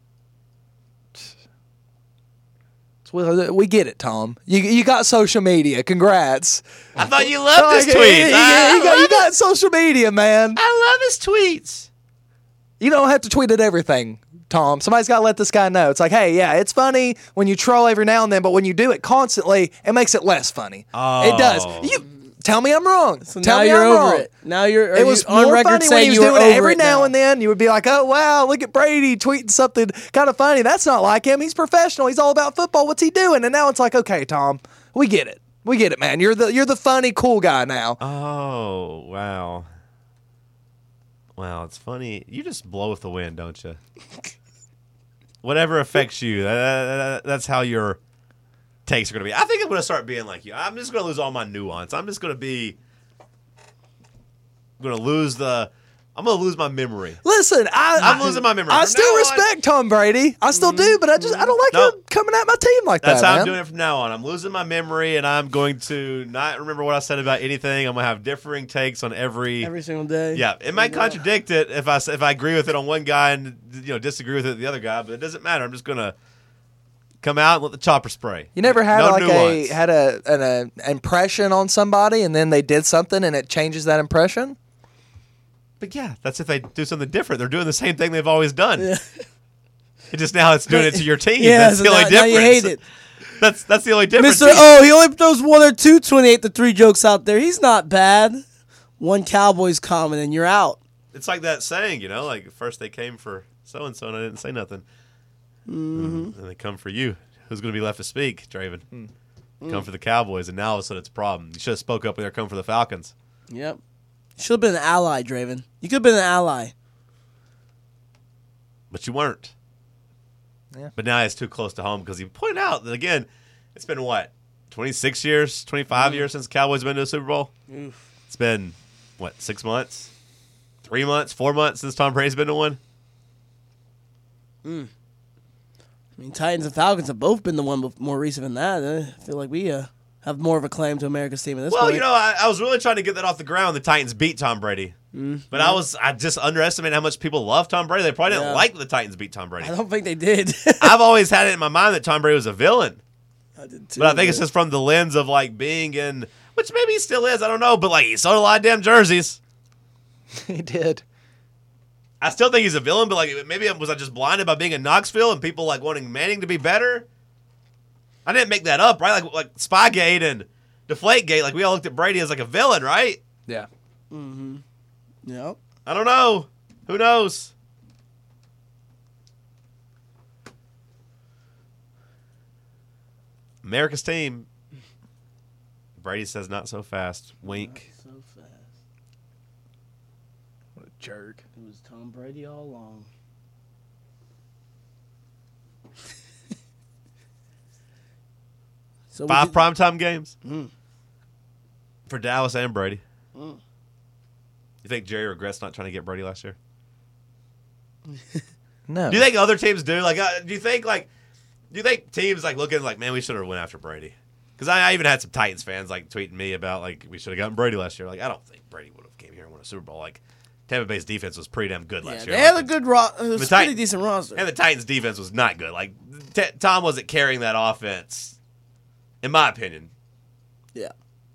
[SPEAKER 6] We, we get it, Tom. You you got social media. Congrats.
[SPEAKER 4] I thought you loved his
[SPEAKER 6] Like,
[SPEAKER 4] tweets.
[SPEAKER 6] You, you-
[SPEAKER 4] I,
[SPEAKER 6] you got,
[SPEAKER 4] love
[SPEAKER 6] you got
[SPEAKER 4] his,
[SPEAKER 6] social media, man.
[SPEAKER 4] I love his tweets.
[SPEAKER 6] You don't have to tweet at everything, Tom. Somebody's got to let this guy know. It's like, hey, yeah, it's funny when you troll every now and then, but when you do it constantly, it makes it less funny.
[SPEAKER 4] Oh.
[SPEAKER 6] It does. You tell me I'm wrong.
[SPEAKER 5] So
[SPEAKER 6] tell
[SPEAKER 5] now
[SPEAKER 6] me
[SPEAKER 5] you're
[SPEAKER 6] I'm
[SPEAKER 5] over
[SPEAKER 6] wrong.
[SPEAKER 5] it. Now you're. Are
[SPEAKER 6] It was
[SPEAKER 5] you on
[SPEAKER 6] more
[SPEAKER 5] record
[SPEAKER 6] funny when
[SPEAKER 5] saying
[SPEAKER 6] he was
[SPEAKER 5] you were
[SPEAKER 6] doing it
[SPEAKER 5] over
[SPEAKER 6] every
[SPEAKER 5] it
[SPEAKER 6] now and then. You would be like, "Oh wow, look at Brady tweeting something kind of funny." That's not like him. He's professional. He's all about football. What's he doing? And now it's like, okay, Tom, we get it. We get it, man. You're the you're the funny, cool guy now.
[SPEAKER 4] Oh, wow. Wow, it's funny. You just blow with the wind, don't you? Whatever affects you, that, that- that's how your takes are going to be. I think I'm going to start being like you. I'm just going to lose all my nuance. I'm just going to be going to lose the I'm going to lose my memory.
[SPEAKER 6] Listen, I,
[SPEAKER 4] I'm
[SPEAKER 6] I-
[SPEAKER 4] losing my memory.
[SPEAKER 6] I
[SPEAKER 4] From
[SPEAKER 6] still
[SPEAKER 4] now on-
[SPEAKER 6] respect Tom Brady. I still do, but I just I don't like
[SPEAKER 4] Nope.
[SPEAKER 6] him coming at my team like
[SPEAKER 4] That's
[SPEAKER 6] that.
[SPEAKER 4] how
[SPEAKER 6] man.
[SPEAKER 4] I'm doing it from now on. I'm losing my memory, and I'm going to not remember what I said about anything. I'm going to have differing takes on every.
[SPEAKER 5] every single day.
[SPEAKER 4] Yeah, it might contradict it if I s- if I agree with it on one guy and you know disagree with it the other guy, but it doesn't matter. I'm just going to come out and let the chopper spray.
[SPEAKER 6] You never had
[SPEAKER 4] No
[SPEAKER 6] like
[SPEAKER 4] nuance.
[SPEAKER 6] a had a an a impression on somebody, and then they did something, and it changes that impression.
[SPEAKER 4] But yeah, that's if they do something different. They're doing the same thing they've always done. It just now it's doing it to your team.
[SPEAKER 5] Yeah,
[SPEAKER 4] that's
[SPEAKER 5] so
[SPEAKER 4] the only
[SPEAKER 5] now, now
[SPEAKER 4] difference.
[SPEAKER 5] you hate it.
[SPEAKER 4] That's that's the only difference.
[SPEAKER 5] Mister Oh, he only throws one or two twenty-eight to three jokes out there. He's not bad. One Cowboys comment and you're out.
[SPEAKER 4] It's like that saying, you know, like first they came for so and so and I didn't say nothing. Mm-hmm. And they come for you. Who's going to be left to speak, Draven?
[SPEAKER 6] Hmm.
[SPEAKER 4] Come for the Cowboys, and now all of a sudden it's a problem. You should have spoke up when they're coming for the Falcons.
[SPEAKER 5] Yep. Should have been an ally, Draven. You could have been an ally.
[SPEAKER 4] But you weren't.
[SPEAKER 6] Yeah.
[SPEAKER 4] But now it's too close to home because you pointed out that, again, it's been what, twenty-six years, twenty-five years since the Cowboys been to a Super Bowl?
[SPEAKER 5] Oof.
[SPEAKER 4] It's been, what, six months? Three months? Four months since Tom Brady's been to one?
[SPEAKER 5] I mean, Titans and Falcons have both been the one bef- more recent than that. I feel like we uh, have more of a claim to America's team at this
[SPEAKER 4] Well,
[SPEAKER 5] point.
[SPEAKER 4] you know, I, I was really trying to get that off the ground. The Titans beat Tom Brady. Mm-hmm. But I was I just underestimated how much people love Tom Brady. They probably didn't
[SPEAKER 5] Yeah.
[SPEAKER 4] like the Titans beat Tom Brady.
[SPEAKER 5] I don't think they did.
[SPEAKER 4] I've always had it in my mind that Tom Brady was a villain.
[SPEAKER 5] I did too.
[SPEAKER 4] But I think it's just from the lens of, like, being in, which maybe he still is, I don't know, but, like, he sold a lot of damn jerseys.
[SPEAKER 6] He did.
[SPEAKER 4] I still think he's a villain, but, like, maybe was I just blinded by being in Knoxville and people, like, wanting Manning to be better? I didn't make that up, right? Like, like Spygate and Deflategate, like, we all looked at Brady as, like, a villain, right?
[SPEAKER 6] Yeah.
[SPEAKER 5] Mm-hmm. Yep.
[SPEAKER 4] I don't know. Who knows? America's team. Brady says not so fast. Wink.
[SPEAKER 5] So fast.
[SPEAKER 6] What a jerk.
[SPEAKER 5] It was Tom Brady all along. so
[SPEAKER 4] Five
[SPEAKER 5] we did-
[SPEAKER 4] primetime games
[SPEAKER 5] Mm.
[SPEAKER 4] for Dallas and Brady.
[SPEAKER 5] Mm.
[SPEAKER 4] You think Jerry regrets not trying to get Brady last year?
[SPEAKER 6] No.
[SPEAKER 4] Do you think other teams do? Like, uh, do you think like, do you think teams like looking like, man, we should have went after Brady? Because I, I even had some Titans fans like tweeting me about like we should have gotten Brady last year. Like, I don't think Brady would have came here and won a Super Bowl. Like, Tampa Bay's defense was pretty damn good
[SPEAKER 5] Yeah,
[SPEAKER 4] last
[SPEAKER 5] they
[SPEAKER 4] year.
[SPEAKER 5] had
[SPEAKER 4] Like,
[SPEAKER 5] a good ro- it was
[SPEAKER 4] The
[SPEAKER 5] a pretty
[SPEAKER 4] Tit-
[SPEAKER 5] decent roster.
[SPEAKER 4] and the Titans' defense was not good. Like, t- Tom wasn't carrying that offense, in my opinion,
[SPEAKER 5] yeah.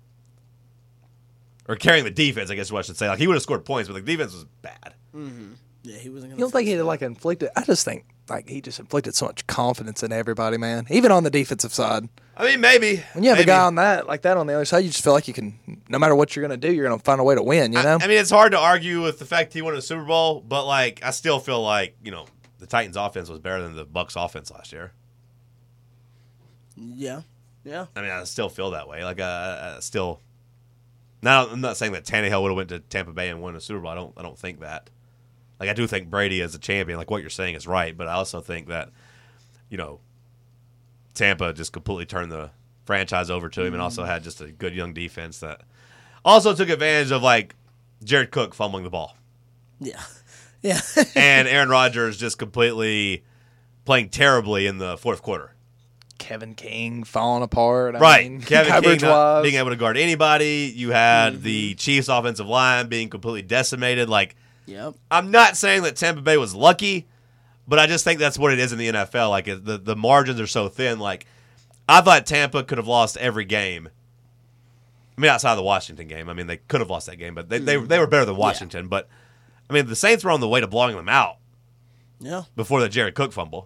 [SPEAKER 4] or carrying the defense. I guess is what I should say. Like, he would have scored points, but the defense was bad.
[SPEAKER 5] Mm-hmm. Yeah, he wasn't.
[SPEAKER 6] You
[SPEAKER 5] Gonna
[SPEAKER 6] don't think
[SPEAKER 5] fix
[SPEAKER 6] he
[SPEAKER 5] that.
[SPEAKER 6] like inflicted? I just think like he just inflicted so much confidence in everybody, man. Even on the defensive side,
[SPEAKER 4] I mean, maybe
[SPEAKER 6] when you have
[SPEAKER 4] maybe.
[SPEAKER 6] a guy on that like that on the other side, you just feel like you can, no matter what you're gonna do, you're gonna find a way to win. You
[SPEAKER 4] I-
[SPEAKER 6] know?
[SPEAKER 4] I, mean, it's hard to argue with the fact he won a Super Bowl, but like, I still feel like you know the Titans' offense was better than the Bucks' offense last year.
[SPEAKER 5] Yeah. Yeah.
[SPEAKER 4] I mean, I still feel that way. Like, uh, I still. Now, I'm not saying that Tannehill would have went to Tampa Bay and won a Super Bowl. I don't. I don't think that. Like, I do think Brady as a champion. Like what you're saying is right, but I also think that, you know, Tampa just completely turned the franchise over to him, mm-hmm. and also had just a good young defense that also took advantage of like Jared Cook fumbling the ball.
[SPEAKER 5] Yeah. Yeah.
[SPEAKER 4] And Aaron Rodgers just completely playing terribly in the fourth quarter.
[SPEAKER 6] Kevin King falling apart. I
[SPEAKER 4] Right.
[SPEAKER 6] mean,
[SPEAKER 4] Kevin King
[SPEAKER 6] coverage
[SPEAKER 4] not
[SPEAKER 6] wise.
[SPEAKER 4] being able to guard anybody. You had
[SPEAKER 5] Mm-hmm.
[SPEAKER 4] the Chiefs offensive line being completely decimated. Like,
[SPEAKER 5] Yep.
[SPEAKER 4] I'm not saying that Tampa Bay was lucky, but I just think that's what it is in the N F L. Like, the, the margins are so thin. Like, I thought Tampa could have lost every game. I mean, outside of the Washington game. I mean, they could have lost that game, but they, they, they were better than Washington. But, I mean, the Saints were on the way to blowing them out
[SPEAKER 5] Yeah.
[SPEAKER 4] before the Jared Cook fumble.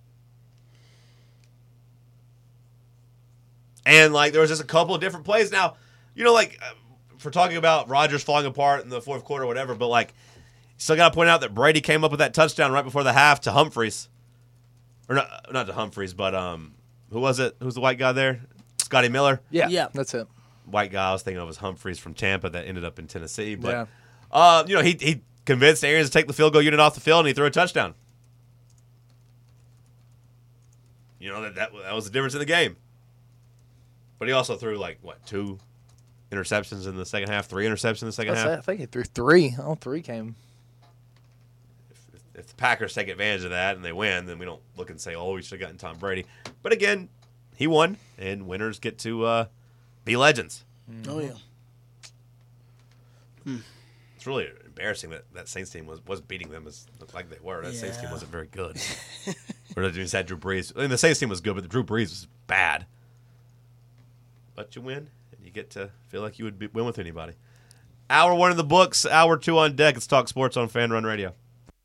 [SPEAKER 4] And, like, there was just a couple of different plays. Now, you know, like, uh, for talking about Rodgers falling apart in the fourth quarter or whatever, but, like, still got to point out that Brady came up with that touchdown right before the half to Humphreys. Or not, not to Humphreys, but um, who was it? Who's the white guy there? Scotty Miller?
[SPEAKER 6] Yeah,
[SPEAKER 5] Yeah.
[SPEAKER 6] that's it.
[SPEAKER 4] White guy I was thinking of was Humphreys from Tampa that ended up in Tennessee. But,
[SPEAKER 6] Yeah.
[SPEAKER 4] uh, you know, he, he convinced Arians to take the field goal unit off the field, and he threw a touchdown. You know, that, that, that was the difference in the game. But he also threw, like, what, two interceptions in the second half, three interceptions in the second
[SPEAKER 6] That's
[SPEAKER 4] half.
[SPEAKER 6] it. I think he threw three. All three came.
[SPEAKER 4] If, if the Packers take advantage of that and they win, then we don't look and say, oh, we should have gotten Tom Brady. But again, he won, and winners get to uh, be legends.
[SPEAKER 5] Oh yeah.
[SPEAKER 4] It's really embarrassing that that Saints team was, was beating them as like they were. That Saints team
[SPEAKER 5] Yeah.
[SPEAKER 4] wasn't very good. Or they just had Drew Brees. I mean, the Saints team was good, but the Drew Brees was bad. But you win, and you get to feel like you would be, win with anybody. Hour one in the books, hour two on deck. Let's talk sports on Fan Run Radio.